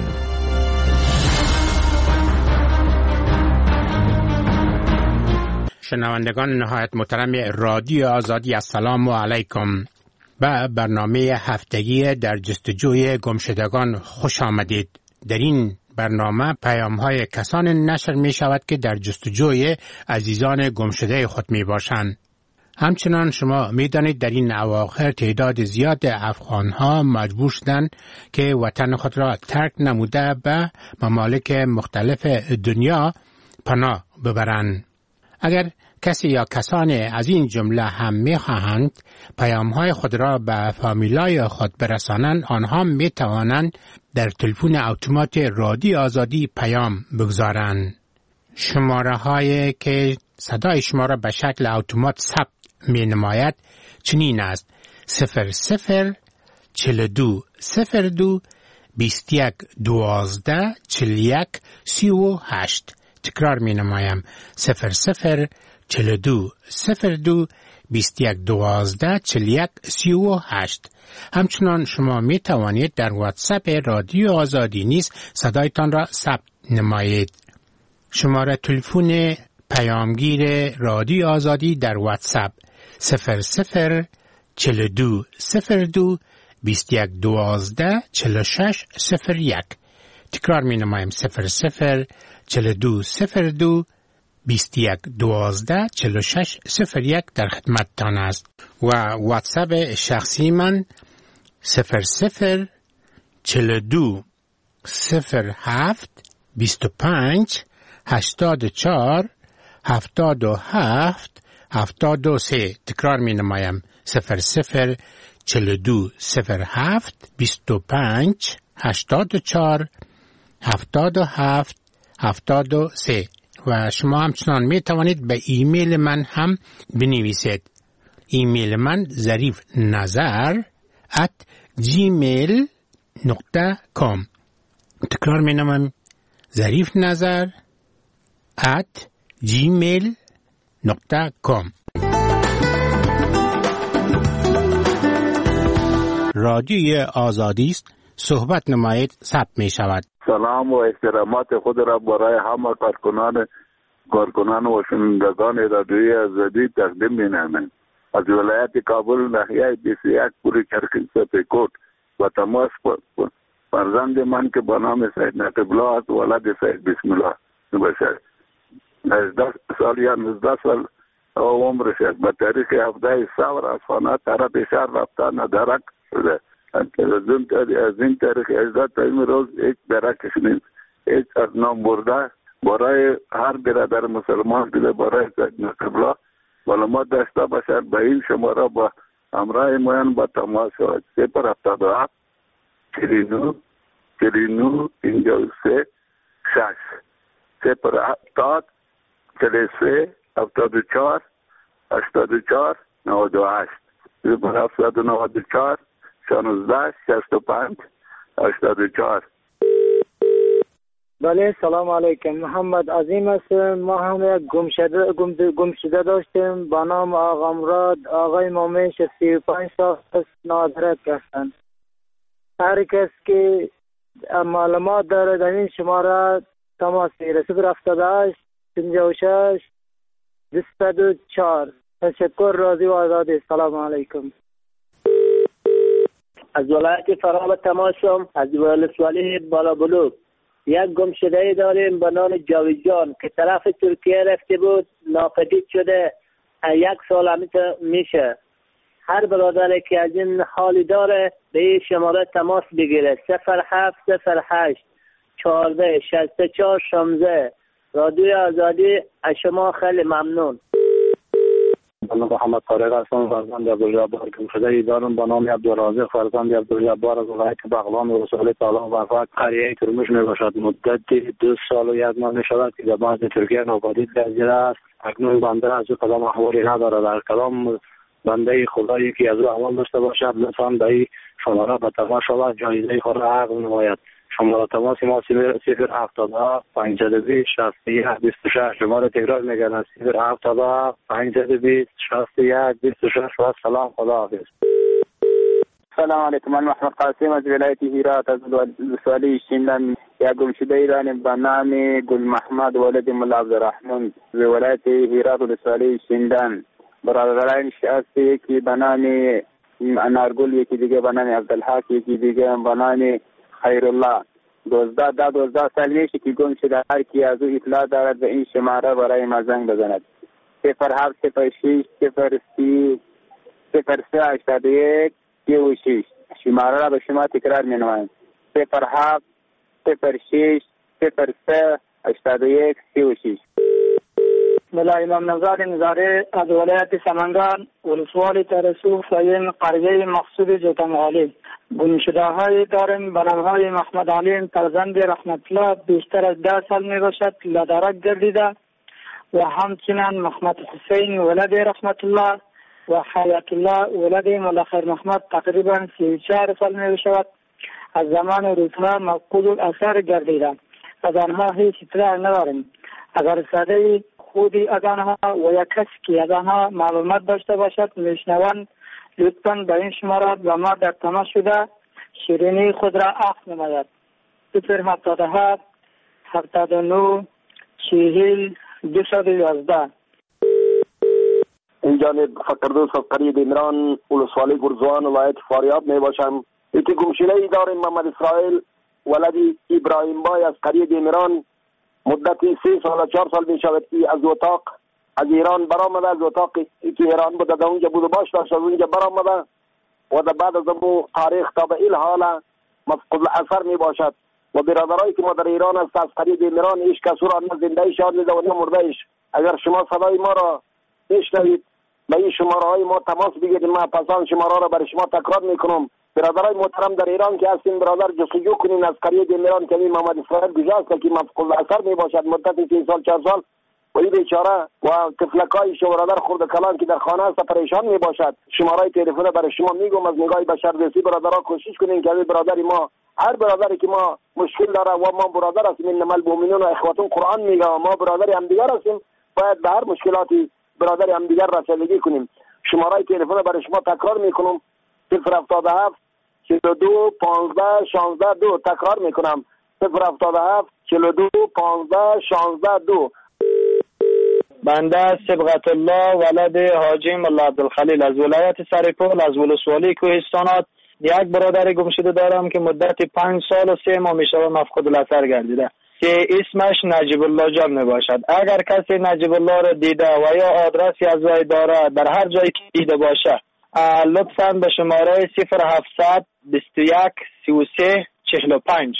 F: شنوندگان نهایت محترم رادیو آزادی، السلام علیکم. به برنامه هفتگی در جستجوی گمشدگان خوش آمدید. در این برنامه پیام‌های کسان نشر می شود که در جستجوی عزیزان گمشده خود می باشند. همچنان شما می دانید در این اواخر تعداد زیاد افغان‌ها مجبور شدند که وطن خود را ترک نموده به ممالک مختلف دنیا پناه ببرند. اگر کسی یا کسانی از این جمله هم می خواهند پیام‌های خود را به فامیلای خود برسانند، آنها می توانند در تلفن اتومات رادیو آزادی پیام بگذارند. شماره هایی که صدای شما را به شکل اتومات ثبت می نماید چنین است: صفر صفر چل دو صفر دو بیست یک دوازده چل یک سی و هشت. تکرار می نمایم: صفر صفر چل دو صفر دو بیست یک دوازده چل یک سی و هشت. همچنان شما می توانید در واتساپ رادیو آزادی نیز صدایتان را ثبت نمایید. شماره تلفن پیامگیر رادیو آزادی در واتساپ صفر صفر چل دو صفر دو بیست یک دوازده چل شش صفر یک. تکرار می نمایم: صفر صفر چل دو صفر دو بیست و یک دوازده چهل و شش صفر یک در خدمتتان است و واتساپ شخصی من صفر صفر چهل و دو صفر هفت بیست و پنج هشتاد و چهار هفتاد و هفت هفتاد و سه. تکرار می نمایم صفر صفر چهل و دو صفر هفت بیست و پنج هشتاد و چهار هفتاد و هفت هفتاد و سه. و شما همچنان می توانید به ایمیل من هم بنویسید. ایمیل من ظریف نظر ات جیمیل نقطه کام. تکرار می نمایم ظریف نظر ات جیمیل نقطه کام. رادیوی آزادی است. صحبت نمایید ثبت می شود.
C: سلام و احترامات خود را برای همه کارکنان کارکنان و شنوندگان رادیوی آزادی تقدیم می نمایم. از ولایت کابل ناحیه بیست و یک پوری چرخی سپیکوت و تماس فرزند من که به نام سید نقیب الله است، ولد سید بسم الله باشد. نزده سال یا نزده سال عمرش است. به تاریخ هفده سور از خانه طرف شهر رفته ندرک شده. از این تاریخ اجده تا این روز یک درکش نیست. هیچ از نام برده برای هر برادر مسلمان دیده برای سید نقیب الله معلومات داشته باشد. به این شماره با همراه موین با تماس شود. صفر هفتاد و هفت چلینو چلینو اینجا سه شش صفر هفتاد چلی سه هفتاد و چهار هشتاد و چهار نود و هشت صفر هفتاد و نود و چهار شانزده شست و پنج هشتاد و چهار.
G: بله سلام علیکم. محمد عظیم است. ما هم یک گمشده گمشده داشتیم با نام آقا مراد. آقای مومنش سی و پنج سال است، نادرک هستند. هر کس که معلومات داره در این شماره تماس بگیره. صفر هفتاد و هشت پنجاه و شش دویست و چهار. تشکر. راضی و آزادی. سلام علیکم.
H: از ولایت فراب تماسم از ولسوالی بالا بلوک یک گمشده داریم به نام جاویدجان که طرف ترکیه رفته بود، ناپدید شده. یک سال همیت میشه. هر برادر که از این حالی داره به این شماره تماس بگیره. صفر هفت صفر هشت چهارده شست چهار شانزده. رادیوی آزادی از شما خیلی ممنون.
X: من محمد طارق هستم، فرزند عبدالجبار گمشده دارم به نام عبدالرازق فرزند عبدالجبار از ولایت بغلان و رسول تعالی وفات. قریه ترمش می باشد. مدت دو سال و یک ماه می شود که در بعض ترکیه ناپدید گردیده است. اکنون بنده از او کدام احوالی نداره. در کدام بنده خدایی که از او احوال داشته باشد لطفاً به این شماره به تماس شود، جایزه خود را عقد نماید. شماره تماس ما صفر هفتاد و هفت پانصد و بیست شصت و یک بیست و شش. شماره تکرار میگردم صفر هفتاد و هفت پانصد و بیست شصت و یک بیست و شش. و سلام. خدا حافظ.
Y: سلام علیکم. من محمد قاسم از ولایت هرات از ولسوالی شینلن. یک گمشده ایرانی به نام گل محمد ولد ملا عبدالرحمن از ولایت هرات ولسوالی شینلن. برادران هست، یکی به نام انارگل، یکی دیگه به نام عبدالحق، یکی دیگه به نام خیرالله. دوزده ده دوزده سال میشه که گم شده. هر کی از او اطلاع دارد به این شماره برای ما زنگ بزند. صفر هفت صفر شش صفر سی صفر سه هشتاد و یک سی و شش. شماره را به شما تکرار می نمایم. صفر هفت صفر شش صفر سه هشتاد و یک سی و شش.
G: ملا امام نوزاد نظاره از ولایت سمنگان ولسوالی ترسوف و این قریه مقصود جوتمغالی. گمشده های داریم به نام های محمد علیم فرزند رحمت الله بیشتر از ده سال می باشد، لدرک گردیده. و همچنین محمد حسین ولد رحمت الله و حیات الله ولد ملا خیر محمد تقریبا سی و چهار سال می باشد. از زمان روزها مفقود الاثر گردیده. از آنها هیچ اطلاع نداریم. اگر ساده خودی از آنها و یک کسی که از آنها معلومات داشته باشد میشنوند، لطفاً به این شماره با ما در تماس شده شیرینی خود را عقد نماید. صفر هفتاد و هفت هفتاد و نه چهل دویست و یازده.
Z: این جانب فقردوس از قریه دیمران ولسوالی گرزوان ولایت فاریاب می باشم. یکی گمشده ای داریم محمد اسرائیل ولدی ابراهیم بای از قریه دیمران مدتی سه سال چهار سال می شود که از اتاق از ایران برآمده، از اتاقی که ایران بوده در اونجا بود و باش داشت از اونجا برآمده و در بعد از اون تاریخ تا به این حال مفقود اثر می باشد و برادرایی که ما در ایران است از قریب میران هیچ کس را نه زنده شاد و نه مرده ایش. اگر شما صدای ما را بشنوید به این شماره های ما تماس بگیرید، ما پسان شماره را برای شما تکرار میکنم. برادرای محترم در ایران که هستین برادر جستجو کنین از قریب میران که محمد اسرائیل گذاشت که مفقود اثر می باشد مدت سه سال چهار سال و این بیچاره و طفلکای شو برادر خرد کلان که در خانه است پریشان می باشد. شماره تلفن برای شما میگم از نگاه بشردوستی برادرها کوشش کنین که برادری ما هر برادری که ما مشکل داره و ما برادر هستیم، انما المؤمنون اخوة قرآن میگه و ما برادر هم دیگر هستیم، باید به هر مشکلاتی برادر هم دیگر رسیدگی کنیم. شماره تلفن برای شما تکرار میکنم صفر هفتاد و هفت چهل و دو پانزده شانزده دو. تکرار میکنم صفر هفتاد و هفت چهل و دو پانزده شانزده دو.
X: بنده صبغت الله ولد حاجی ملا عبدالخلیل از ولایت سرپل از ولسوالی کوهستانات یک برادر گم شده دارم که مدت پنج سال و سه ماه میشه مفقود الاثر گردیده که اسمش نجیب الله جان می باشد. اگر کسی نجیب الله را دیده و یا آدرسی از وی داره در هر جایی که دیده باشه لطفاً به شماره صفر هفتصد بیست و یک سی و سه چهل و پنج.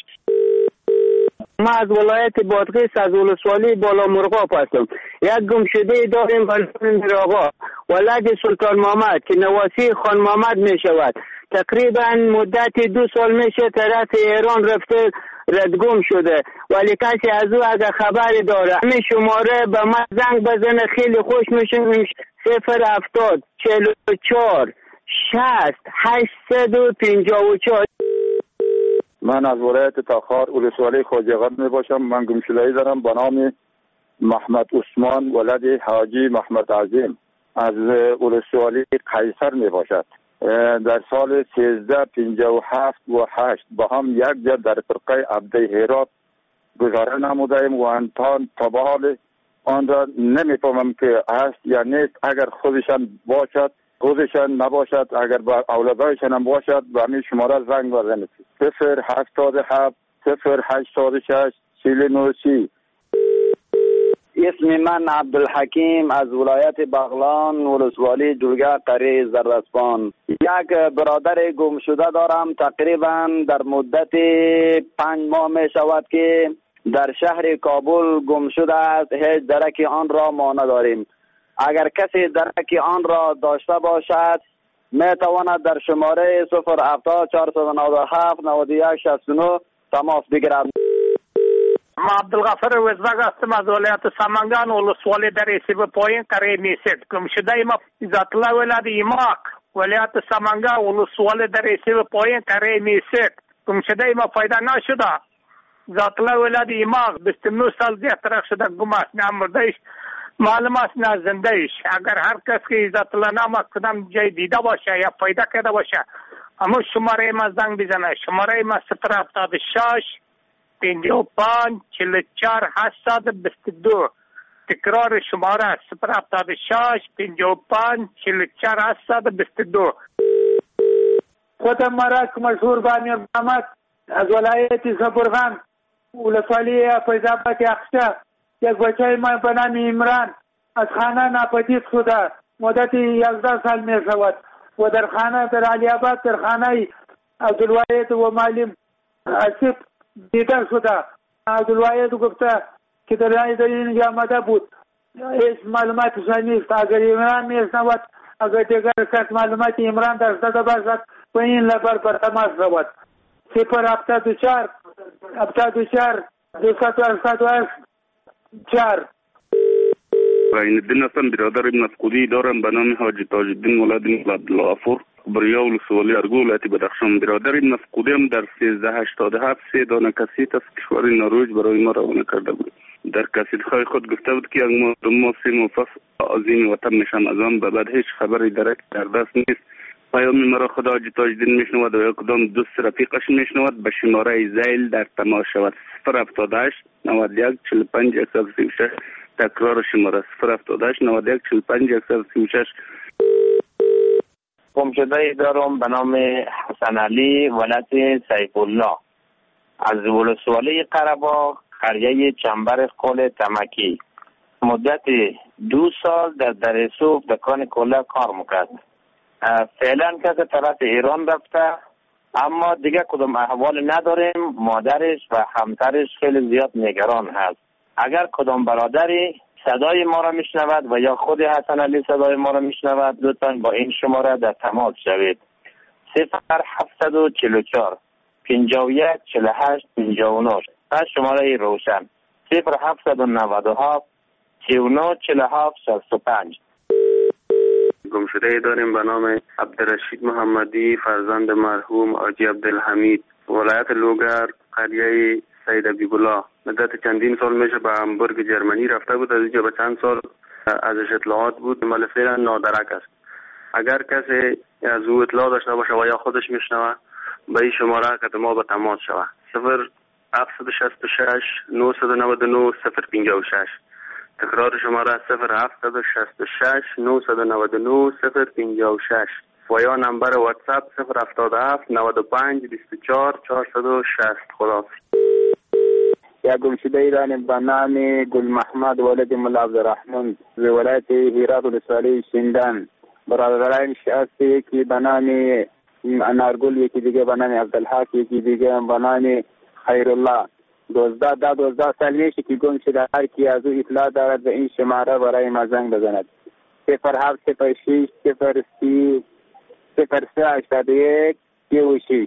D: ما از ولایت بادغیس از ولسوالی بالا مرغاب هستم. یک گمشده داریم به نام میرآقا ولد سلطان محمد که نواسی خان محمد می شود. تقریبا مدت دو سال میشه طرف ایران رفته ردگم شده ولی کسی از او اگر خبری داره همین شماره به من زنگ بزنه خیلی خوش میشه. صفر هفتاد چهل و چهار شصت هشتصد و پنجاه و چهار.
C: من از ولایت تاخار ولسوالی خوجقان می باشم. من گمشده‌ای دارم به نام محمد عثمان ولد حاجی محمد عظیم از ولسوالی قیصر می باشد. در سال سیزده پنجاه و هفت و هشت با هم یک جا در فرقه عبده هرات گذاره نمودیم و انتان تبال آن را نمیفهمم که هست یا نیست. اگر خودشان باشد خودشان نباشد، اگر با اولادایشان هم باشد به همین شماره زنگ بزنید صفر هفتاد و هفت صفر هشتاد و شش چهل و نه سی.
E: اسم من عبدالحکیم از ولایت بغلان ولسوالی جلگه قریه زردسپان. یک برادر گم شده دارم تقریبا در مدت پنج ماه می شود که در شهر کابل گم شده است. هیچ درک آن را ما نداریم. اگر کسی درک آن را داشته باشد می تواند در شماره صفر هفتاد چهارصد و نود و هفت نود و یک شصت و نه تماس بگیرد.
K: ما عبدالغفر وزبگ هستم از ولایت سمنگان ولسوالی در اسیب پایین قریه میسید. گمشده ما ذات الله ولد ایماق ولایت سمنگان ولسوالی در اسیب پایین قریه میسید. گمشده ما پیدا نشده. ذات الله ولد ایماق بیست و نه سال دیگه ترک شده گم است، نه مردهش معلوم است نه زندهش. اگر هر کس که ذات الله نام کدام جای دیده باشه یا پیدا کرده باشه اما شماره ما زنگ بزنه. شماره ما صفر هفتاد و شش پنجاه و پنج چهل و چهار هشتصد و بیست و دو. تکرار شماره صفر هفتاد و شش پنجاه و پنج چهل و چهار هشتصد و بیست و دو.
W: خودم مرک مشهور بانی محمد از ولایت زبرغان ولسوالی فیض‌آباد اخشا. یک بچه ما به نام عمران از خانه ناپدید شده مدت یازده سال می شود و در خانه در علی آباد در خانه عبدالواحد و معلم اسیب دیده شده. عبدالواحد گفته که در اینجا آمده بود، هیچ معلوماتش نیست. اگر عمران میشنود اگر دیگر کس معلومات عمران داشته باشد و این لبر پر تماس شود. صفر هفتاد و چهار هفتاد و چهار دویست و هشتاد و هشت چهار.
L: این الدین هستم، برادر مفقودی دارم به نام حاجی تاج الدین ولد عبدالغفور بریا ولسوالی ارگو ولایت بدخشان. برادر مفقودی هم در سیزده هشتاد و هفت سه دانه کسیت از کشور نروژ برای ما روانه کرده بود. در کسیت‌های خود گفته بود که یک ماه دو ماه سه ماه پس از این وطن میشم، از آن به بعد هیچ خبری درک در دست نیست. پیام مرا خدا حاجی تاج الدین میشنود و یا کدام دوست رفیقش میشنود به شماره زیل در تماس شود صفر هفتاد و هشت نود و یک چهل و پنج صفر و سی و شش. تکرار شماره صفر هفتاد و هشت نود و یک چهل و پنج صفر و سی و شش.
E: گمشده دارم به نام حسن علی ولد سیف الله از ولسوالی قره‌باغ
M: قریه چنبر قول تمکی. مدت دو سال در درسوف دکان کوله کار میکرد. فعلا که طرف ایران رفته، اما دیگه کدام احوال نداریم. مادرش و همسرش خیلی زیاد نگران هست. اگر کدام برادری صدای ما را میشنود و یا خود حسن علی صدای ما را میشنود، لطفاً با این شماره در تماس شوید. صفر هفتصد و چهل و چهار پنجاه و یک چهل و هشت پنجاه و نه. پس شماره روشن صفر هفتصد و نود و هفت سی و نه چهل و هفت شصت و پنج.
L: گمشده داریم به نام عبدالرشید محمدی، فرزند مرحوم حاجی عبدالحمید، ولایت لوگر، قریه سید عبیبالله. مدت چندین سال میشه به همبورگ جرمنی رفته بود. از اینجا به چند سال ازش اطلاعات بود، ولی فعلا نادرک است. اگر کسی از او اطلاع داشته باشه و یا خودش میشنوه، به این شماره که ما به تماس شوه. صفر هفتصد و شصت و شش نهصد و نود و نه صفر پنجاه و شش. تکرار شماره صفر هفتصد و شصت و شش نهصد و نود و نه صفر پنجاه و شش و یا نمبر واتساپ صفر هفتاد و هفت نود و پنج بیست و چهار چهارصد و شصت. خداحافظ.
Y: یا گمشده ایران به نام گل محمد ولد ملا عبدالرحمن به ولایت هرات ولسوالی شیندان. برادرانش هست، یکی به نام انارگل، یکی دیگه به نام عبدالحق، یکی دیگه به نام خیرالله. دوزده ده دوزده سال میشه که گم شده. هر کی از او اطلاع دارد به این شماره برای ما زنگ بزند. صفر هفت صفر شش صفر سی صفر سه هشتاد و یک سی و شش.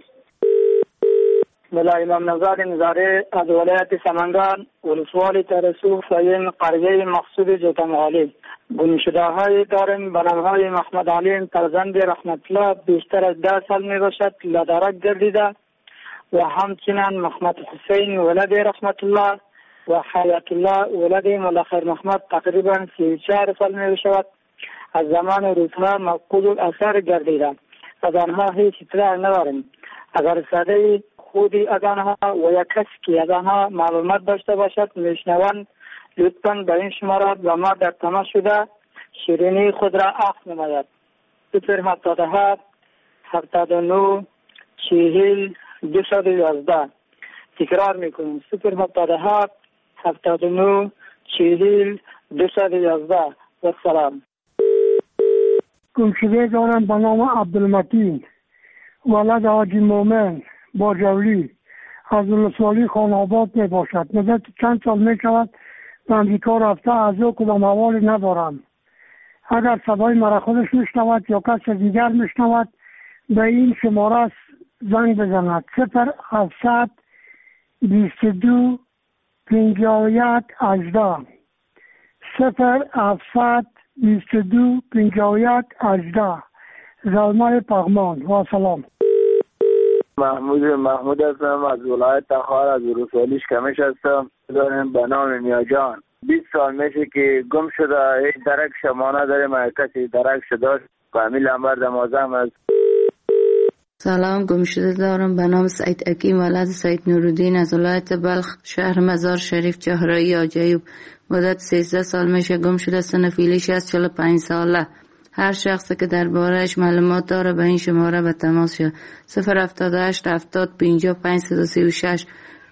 G: ملا امام نژاد نظاره از ولایت سمنگان ولسوالی ترسوخ ساین قریه مقصود جوتمغالی. گمشده های داریم به نام های محمد علی فرزند رحمت الله، بیشتر از ده سال می باشد لادرک گردیده، و همچنین محمد حسین ولد رحمت الله و حیات الله ولد ملا خیر محمد تقریبا سی و چهار سال می شود. از زمان روزها مفقود الاثر گردیده. از آنها هیچ اطلاع نداریم. اگر صدای خودی از آنها و یا کسی که از آنها معلومات داشته باشد میشنوند، لطفاً به این شماره با ما در تماس شده شیرینی خود را عفو نماید. صفر هفتاد و هفت هفتاد و نه چهل دویست و یازده. تکرار میکنیم صفر هفتاد و هفت هفتاد و نه چهل دویست و یازده. و سلام.
N: گمشده دارم به نام عبدالمتین ولد حاجی مومن با جولی از ولسوالی خانآباد می باشد. مدت چند سال می شود به امریکا رفته. از او کدام حوالی ندارم. اگر صدای مرا خودش میشنود یا کس دیگر میشنود، به این شماره زنگ بزند. صفر هفتصد بیست و دو پنجاه و یک هجده صفر هفتصد بیست و دو پنجاه و یک هجده. زلمه پغمان. و سلام.
Y: محمود محمود هستم از ولایت تخار، از ولسوالی شکمش هستم. داریم به نام میاجان. بیست سال میشه که گم شده. هیچ درک شما نداریم. اگر کسی درک شده فامیل انبر دمازم است.
O: سلام. گم شده دارم به نام سعید حکیم ولد سعید نورالدین از ولایت بلخ، شهر مزار شریف، چهارراه آجایب. مدت سیزده سال میشه گم شده. سن فعلیش از چهل و پنج ساله. هر شخصی که دربارهش معلومات داره به این شماره به تماس شد. صفر هفتاد و هشت هفتاد پنجاه پنج صد و سی و شش.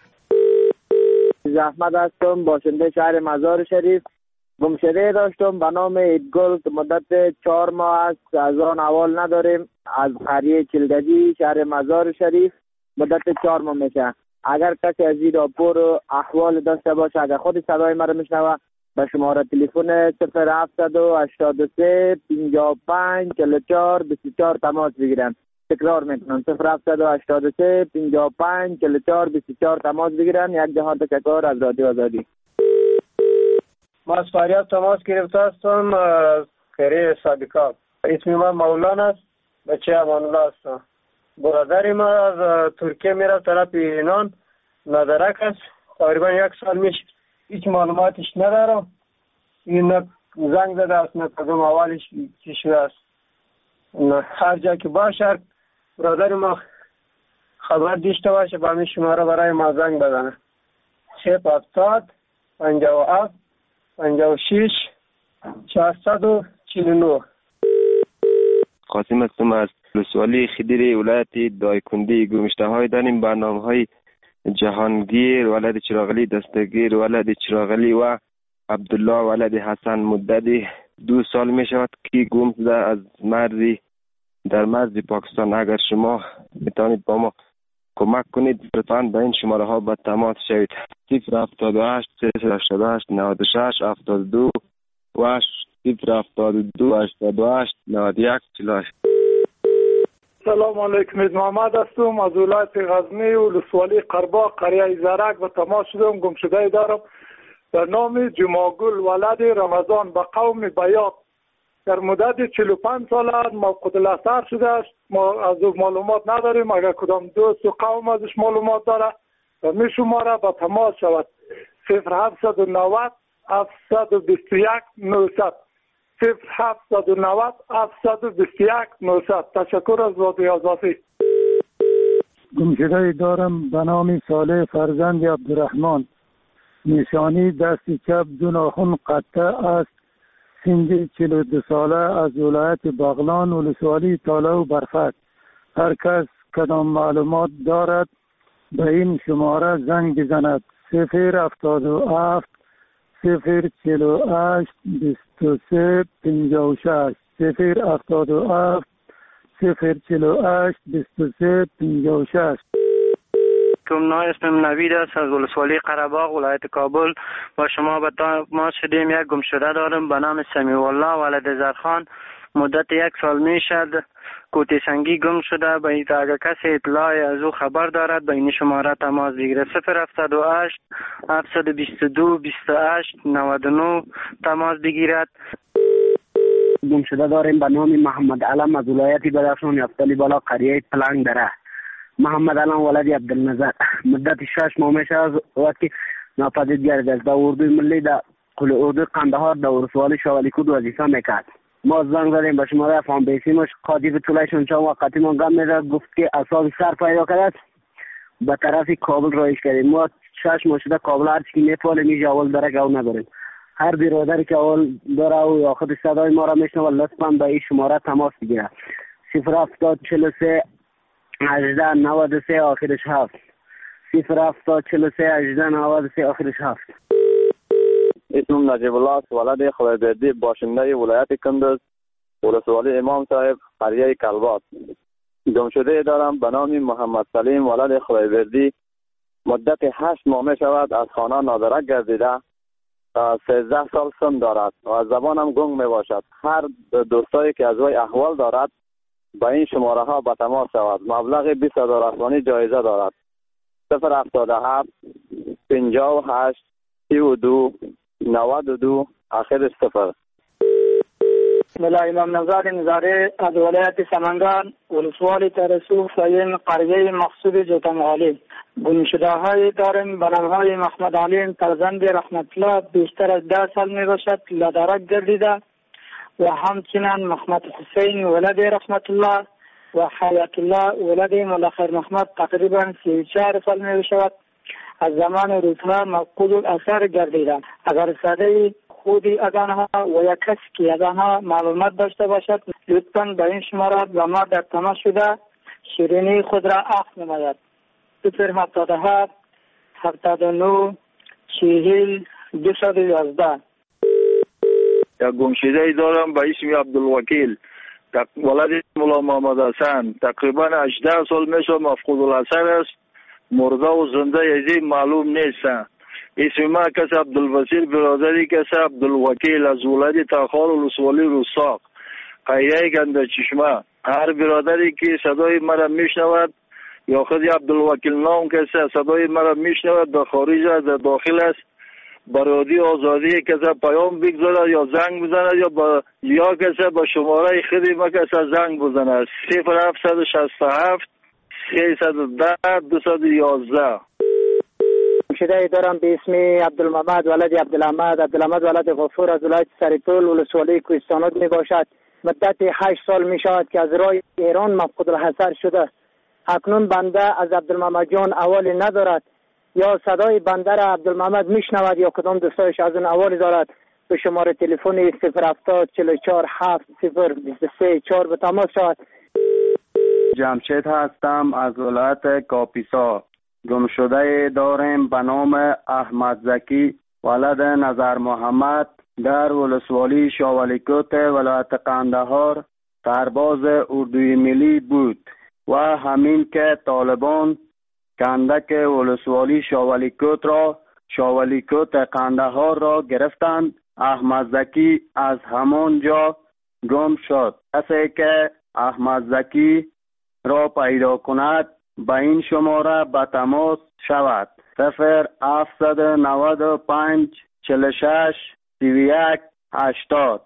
Y: زحمت هستم، باشنده شهر مزار شریف. گمشده داشتم به نام ایدگل که مدت چهار ماه است. از آن احوال نداریم. از قریه چلگجی شهر مزار شریف مدت چهار ماه میشه. اگر کسی از این راپور احوال داشته باشه، اگر خود صدای مرا میشنوه، به شماره تلفن صفر هفتصد و هشتاد و سه پنجاه و پنج چهل و چهار بیست و چهار تماس بگیرن. تکرار میکنم صفر هفتصد و هشتاد و سه پنجاه و پنج چهل و چهار بیست و چهار تماس بگیرن. یک جهان تشکر از رادیو آزادی.
Q: ما از فریاد تماس گرفته هستم از قریه صادقات. اسم من مولانا است. بچه امان الله هستم. برادر ما از ترکیه میره طرف ایران، نادرک است. تقریبا یک سال میشه. هیچ معلوماتش ندارم. این نه زنگ زده است نه کدام اولش چی شده است. هر جا که باشه برادر ما خبر داشته باشه با همین شماره برای ما زنگ بزنه. صفر هفتاد پنجاه و هفت پنجاه و شش چهارصد و چهل و نه.
S: قاسم هستم از ولسوالی خدیری ولایت دایکنده. گمشته های داریم برنامه های جهانگیر ولد چراغلی دستگیر ولد چراغلی و عبدالله ولد حسن مدتی دو سال می شود که گم شده از مرزی در مرز پاکستان. اگر شما میتونید با ما کمک کنید لطفاً به این شماره ها به تماس شوید: صفر هفتاد و هشت سه هشتاد و هشت نود و شش هفتاد و دو و صفر هفتاد و دو هشتاد و هشت نود و یک چهل و هشت.
B: سلام علیکم، محمد هستم از ولایت غزنی ولسوالی قرباق قریه زرک و تماس شدم. گم شده دارم به نام جماگل ولد رمضان به قوم بیاق. در مدت چهل و پنج سال موقوت الاثر شده است. ما از او معلومات نداریم. اگر کدام دوست و قوم ازش معلومات داره و می شماره به تماس شود: صفر هفتصد و نود هفتصد و بیست و یک نهصد صفر هفتصد و نود هفتصد و بیست و یک نهصد. تشکر از رادیو آزادی.
N: گمشده دارم به نام صالح فرزند عبدالرحمن. نشانی دست چپ دو ناخن قطع است. سن چهل و دو ساله از ولایت بغلان ولسوالی تاله و برفک. هر کس کدام معلومات دارد به این شماره زنگ بزند: صفر هفتاد و هفت صفر چهل و هشت بیست و سه پنجاه و شش صفر هفتاد و هفت صفر چهل و هشت بیست و سه پنجاه و شش.
P: کمنا اسمم نوید است از ولسوالی قره‌باغ ولایت کابل. با شما به تماس شدیم. یک گم شده دارم به نام سمیع الله ولد زرخان. مدت یک سال می شد کوتی سنگی گم شده. به این اگر کسی اطلاعی از او خبر دارد به این شماره تماس بگیرد: صفر هفتاد و هشت هفتصد و بیست و دو بیست و هشت نود و نه تماس بگیرد.
R: گم شده داریم به نام محمد علم از ولایت بدخشان یفتلی بالا قریه پلنگ دره. محمد علم ولد عبدالنظر. مدت شش ماه میشه از وقتی ناپدید گردید. در اردوی ملی در قل اردوی قندهار در ولسوالی شوالیکود وظیفه میکرد. ما زنگ زدیم به شماره افغان بیسیمش. قاضی طولشون چند وقتی ما گم میداد گفت که اصاب سر پیدا کرد به طرف کابل رایش کردیم. ما شش ماه شده کابل هر چی میپاله میشه اول داره گو نداریم. هر برادری که اول داره و یا خود صدای ما را میشنه لطفاً به این شماره تماس بگیره: صفر هفتاد چهل و سه هجده نود و سه آخرش هفت صفر هفتاد چهل و سه هجده نود و سه آخرش هفت.
T: اسمم نجیب الله است ولد خدایبردی باشنده ولایت کندز ولسوالی امام صاحب قریه کلبات. گم شده دارم به نام محمد سلیم ولد خدایبردی. مدت هشت ماه می شود از خانه نادرک گردیده. سیزده سال سن دارد و از زبانم گنگ می باشد. هر دوستایی که از وی احوال دارد با این شماره ها به تماس شود. مبلغ بیست هزار افغانی جایزه دارد: صفر هفتاد و هفت پنجاه و هشت سی و دو نود و دو آخرش صفر.
G: ملا امام نژاد نظاری از ولایت سمنگان ولسوالی ترسو فین قریه مقصود جوتمغالی. گم شده های داریم به نام های محمد علی فرزند رحمت الله. بیشتر از ده سال می باشد لدرک گردیده. و همچنین محمد حسین ولد رحمت الله و حیات الله ولد ملخر محمد تقریبا سی و چهار سال می شود. از زمان روزها مفقود الاثر گردیدند. اگر صدای خودی از آنها و یک کسی که از آنها معلومات داشته باشد لطفاً به این شماره و ما در تماس شده شیرینی خود را عقد نماید: صفر هفتاد و هفت هفتاد و نه چهل دویست و یازده.
U: یک گمشده ای دارم به اسم عبدالوکیل ولد مولا محمد حسن. تقریبا هجده سال میشه مفقود الاثر است. مرده و زنده یزی معلوم نیست. اسم ما کس عبدالبصیر برادری کس عبدالوکیل از ولد تاخار ولسوالی رستاق قریه گنده چشمه. هر برادری که صدای مرا میشنود یا خود عبدالوکیل نام کسی صدای مرا میشنود در خارج در داخل است برادی آزادی کسی پیام بگذارد یا زنگ بزند یا با یا کسی با شماره خودی ما کسی زنگ بزند: صفر هفتصد و شصت و هفت سیصد و ده دویست و یازده.
G: شده دارم به اسم عبدالمحمد ولد عبدالحمد عبدالحمد ولد غفور از ولایت سرپل ولسوالی کوهستانات می باشد. مدت هشت سال می شود که از راه ایران مفقود الحصر شده. اکنون بنده از عبدالمحمد جان اوالی ندارد. یا صدای بنده را عبدالمحمد میشنود یا کدام دوستایش از اون اوالی دارد به شماره تلفن صفر هفتاد چهل و چهار هفت صفر بیست و سه چهار به تماس شود.
V: جمشید هستم از ولایت کاپیسا.
R: گمشده داریم به نام احمد زکی ولد نظر محمد در ولسوالی شاولیکوت ولایت قندهار سرباز اردوی ملی بود و همین که طالبان کندک ولسوالی شاولیکوت را شاولیکوت قندهار را گرفتند. احمد زکی از همان جا گم شد. کسی که احمد زکی را پیدا کند به این شماره به تماس شود: صفر هفتصد و نود و پنج چهل و شش سی و یک هشتاد.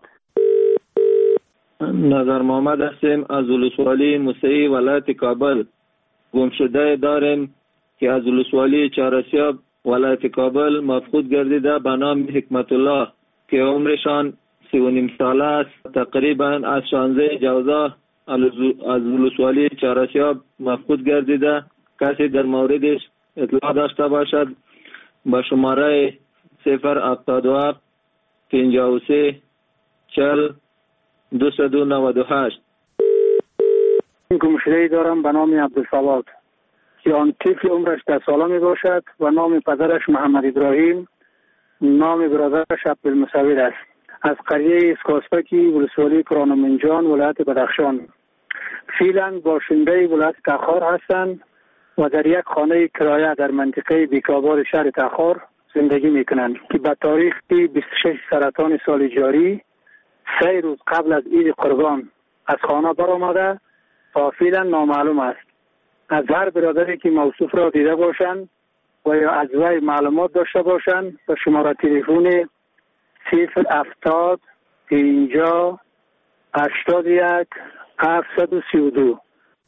U: نظر محمد هستیم از ولسوالی موسعی ولایت کابل. گمشده داریم که از ولسوالی چهارسیاب ولایت کابل مفقود گردیده به نام حکمت الله که عمرشان سی و نیم ساله است. تقریبا از شانزده جوزا از ولسوالی چهارسیاب مفقود گردیده. کسی در موردش اطلاع داشته باشد با شماره صفر هفتاد و هفت پنجاه و سه چهل دویست و نود و هشت.
W: گمشده‌ای دارم به نام عبدالصمد که آن طفل عمرش ده ساله می باشد و نام پدرش محمد ابراهیم، نام برادرش عبدالمصور است. از قریه اسکاسپکی ولسوالی کرانمنجان ولایت بدخشان. فعلا باشنده ولایت تخار هستند و در یک خانه کرایه در منطقه بیکاباد شهر تخار زندگی میکنند که به تاریخ بیست و شش سرطان سال جاری سه روز قبل از عید قربان از خانه برآمده تا فعلا نامعلوم است. از هر برادری که موصوف را دیده باشند و یا از وی معلومات داشته باشند به شماره تلفن صفر هفتاد پنجاه هشتاد و یک هفتصد و سی و دو.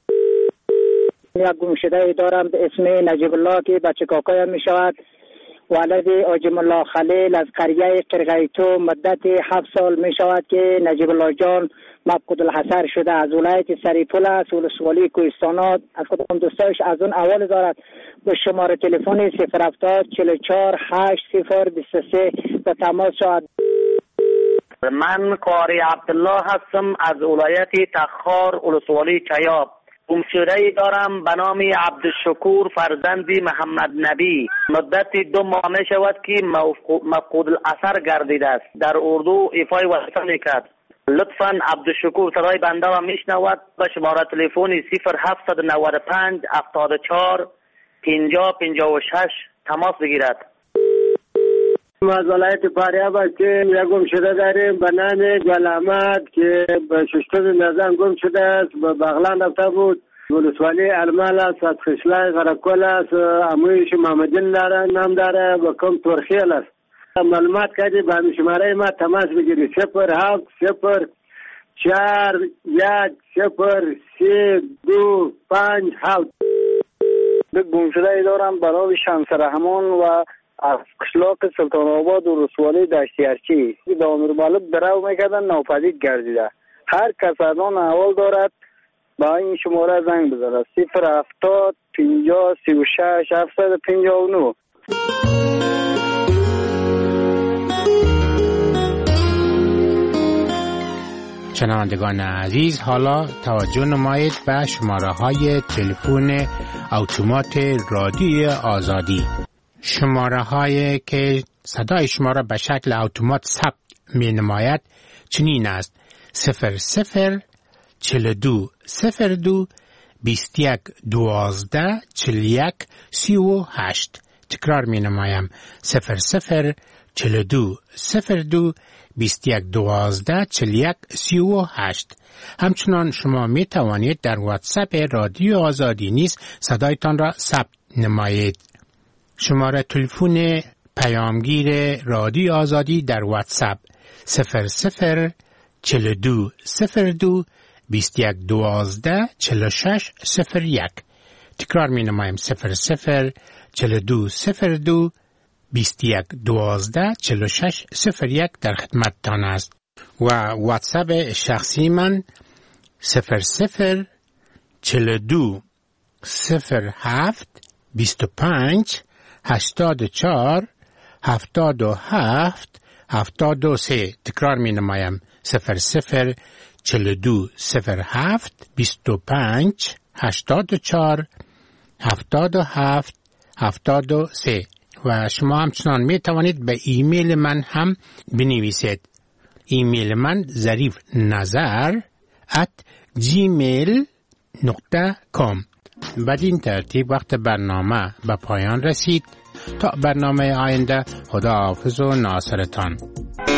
G: یک گمشده دارم به اسم نجیب الله که بچه کاکایم می شود. ولد آجم الله خلیل از قریه قرقیتو مدت هفت سال می شود که نجیب الله جان مفقود الحصر شده. از ولایت سریپول است ولسوالی کوهستانات. از کدام دوستایش از اون اول دارد به شماره تلفن صفر هفتاد چهل و چهار هشت صفر بیست و سه به تماس شود.
A: من قاری عبدالله هستم از ولایت تخار ولسوالی چیاب. گمشده‌ای دارم به نام عبدالشکور فرزندی محمد نبی. مدت دو ماه می شود که مفقود الاثر گردیده است. در اردو ایفای وظیفه میکرد. لطفاً عبدالشکور صدای بنده را میشنود به شماره تلفن صفر هفتصد و نود و پنج هفتاد و چهار پنجاه پنجاه و شش تماس بگیرد.
Q: از ولایت فاریاب هستیم. یک گمشده داریم به نام گل احمد که به ششتم نظام گم شده است. به بغلان رفته بود. ولسوالی المال است. از خشلای غرقل است. امویش محمدین داره نام داره و کم ترخیل است. معلومات کردی به شماره ما تماس بگیری صفر هفت صفر چهار یک صفر سه دو پنج هفت.
W: گمشده دارم به نام شمس رحمان و از قشلاق سلطان آباد و رسوالی دشتیارچی به امیر مالک درو میکردن ناپدید گردیده. هر کس از آن احوال دارد با این شماره زنگ بزنه صفر هفتاد پنجاه سی و شش هفتصد و پنجاه و نه.
F: شنوندگان عزیز، حالا توجه نمایید به شماره های تلفن اتومات رادیوی آزادی. شماره هایی که صدای شما را به شکل اتومات ثبت می نماید چنین است: صفر صفر چهل دو صفر دو بیست یک دوازده چهل یک سی و هشت. تکرار می نمایم: صفر صفر چهل دو صفر دو بیست یک دوازده چهل یک سی و هشت. همچنان شما می توانید در واتساپ رادیو آزادی نیز صدایتان را ثبت نمایید. شماره تلفن پیامگیر رادیو آزادی در واتساپ صفر صفر چهل دو صفر دو بیست یک دوازده چهل شش صفر یک. تکرار می نمایم: صفر صفر چهل دو صفر دو بیست یک دوازده چهل شش صفر یک در خدمتتان است. و واتساپ شخصی من صفر صفر چهل دو صفر هفت بیست و پنج هشتاد و چهار هفتاد و هفت هفتاد و سه. تکرار می نمایم: صفر صفر چهل دو صفر هفت بیست و پنج هشتاد و چهار هفتاد و هفت هفتاد و سه. و شما همچنان می توانید به ایمیل من هم بنویسید. ایمیل من ظریف نظر ات جیمیل نقطه کام. بدین ترتیب وقت برنامه به پایان رسید. تا برنامه آینده، خدا حافظ و ناصرتان.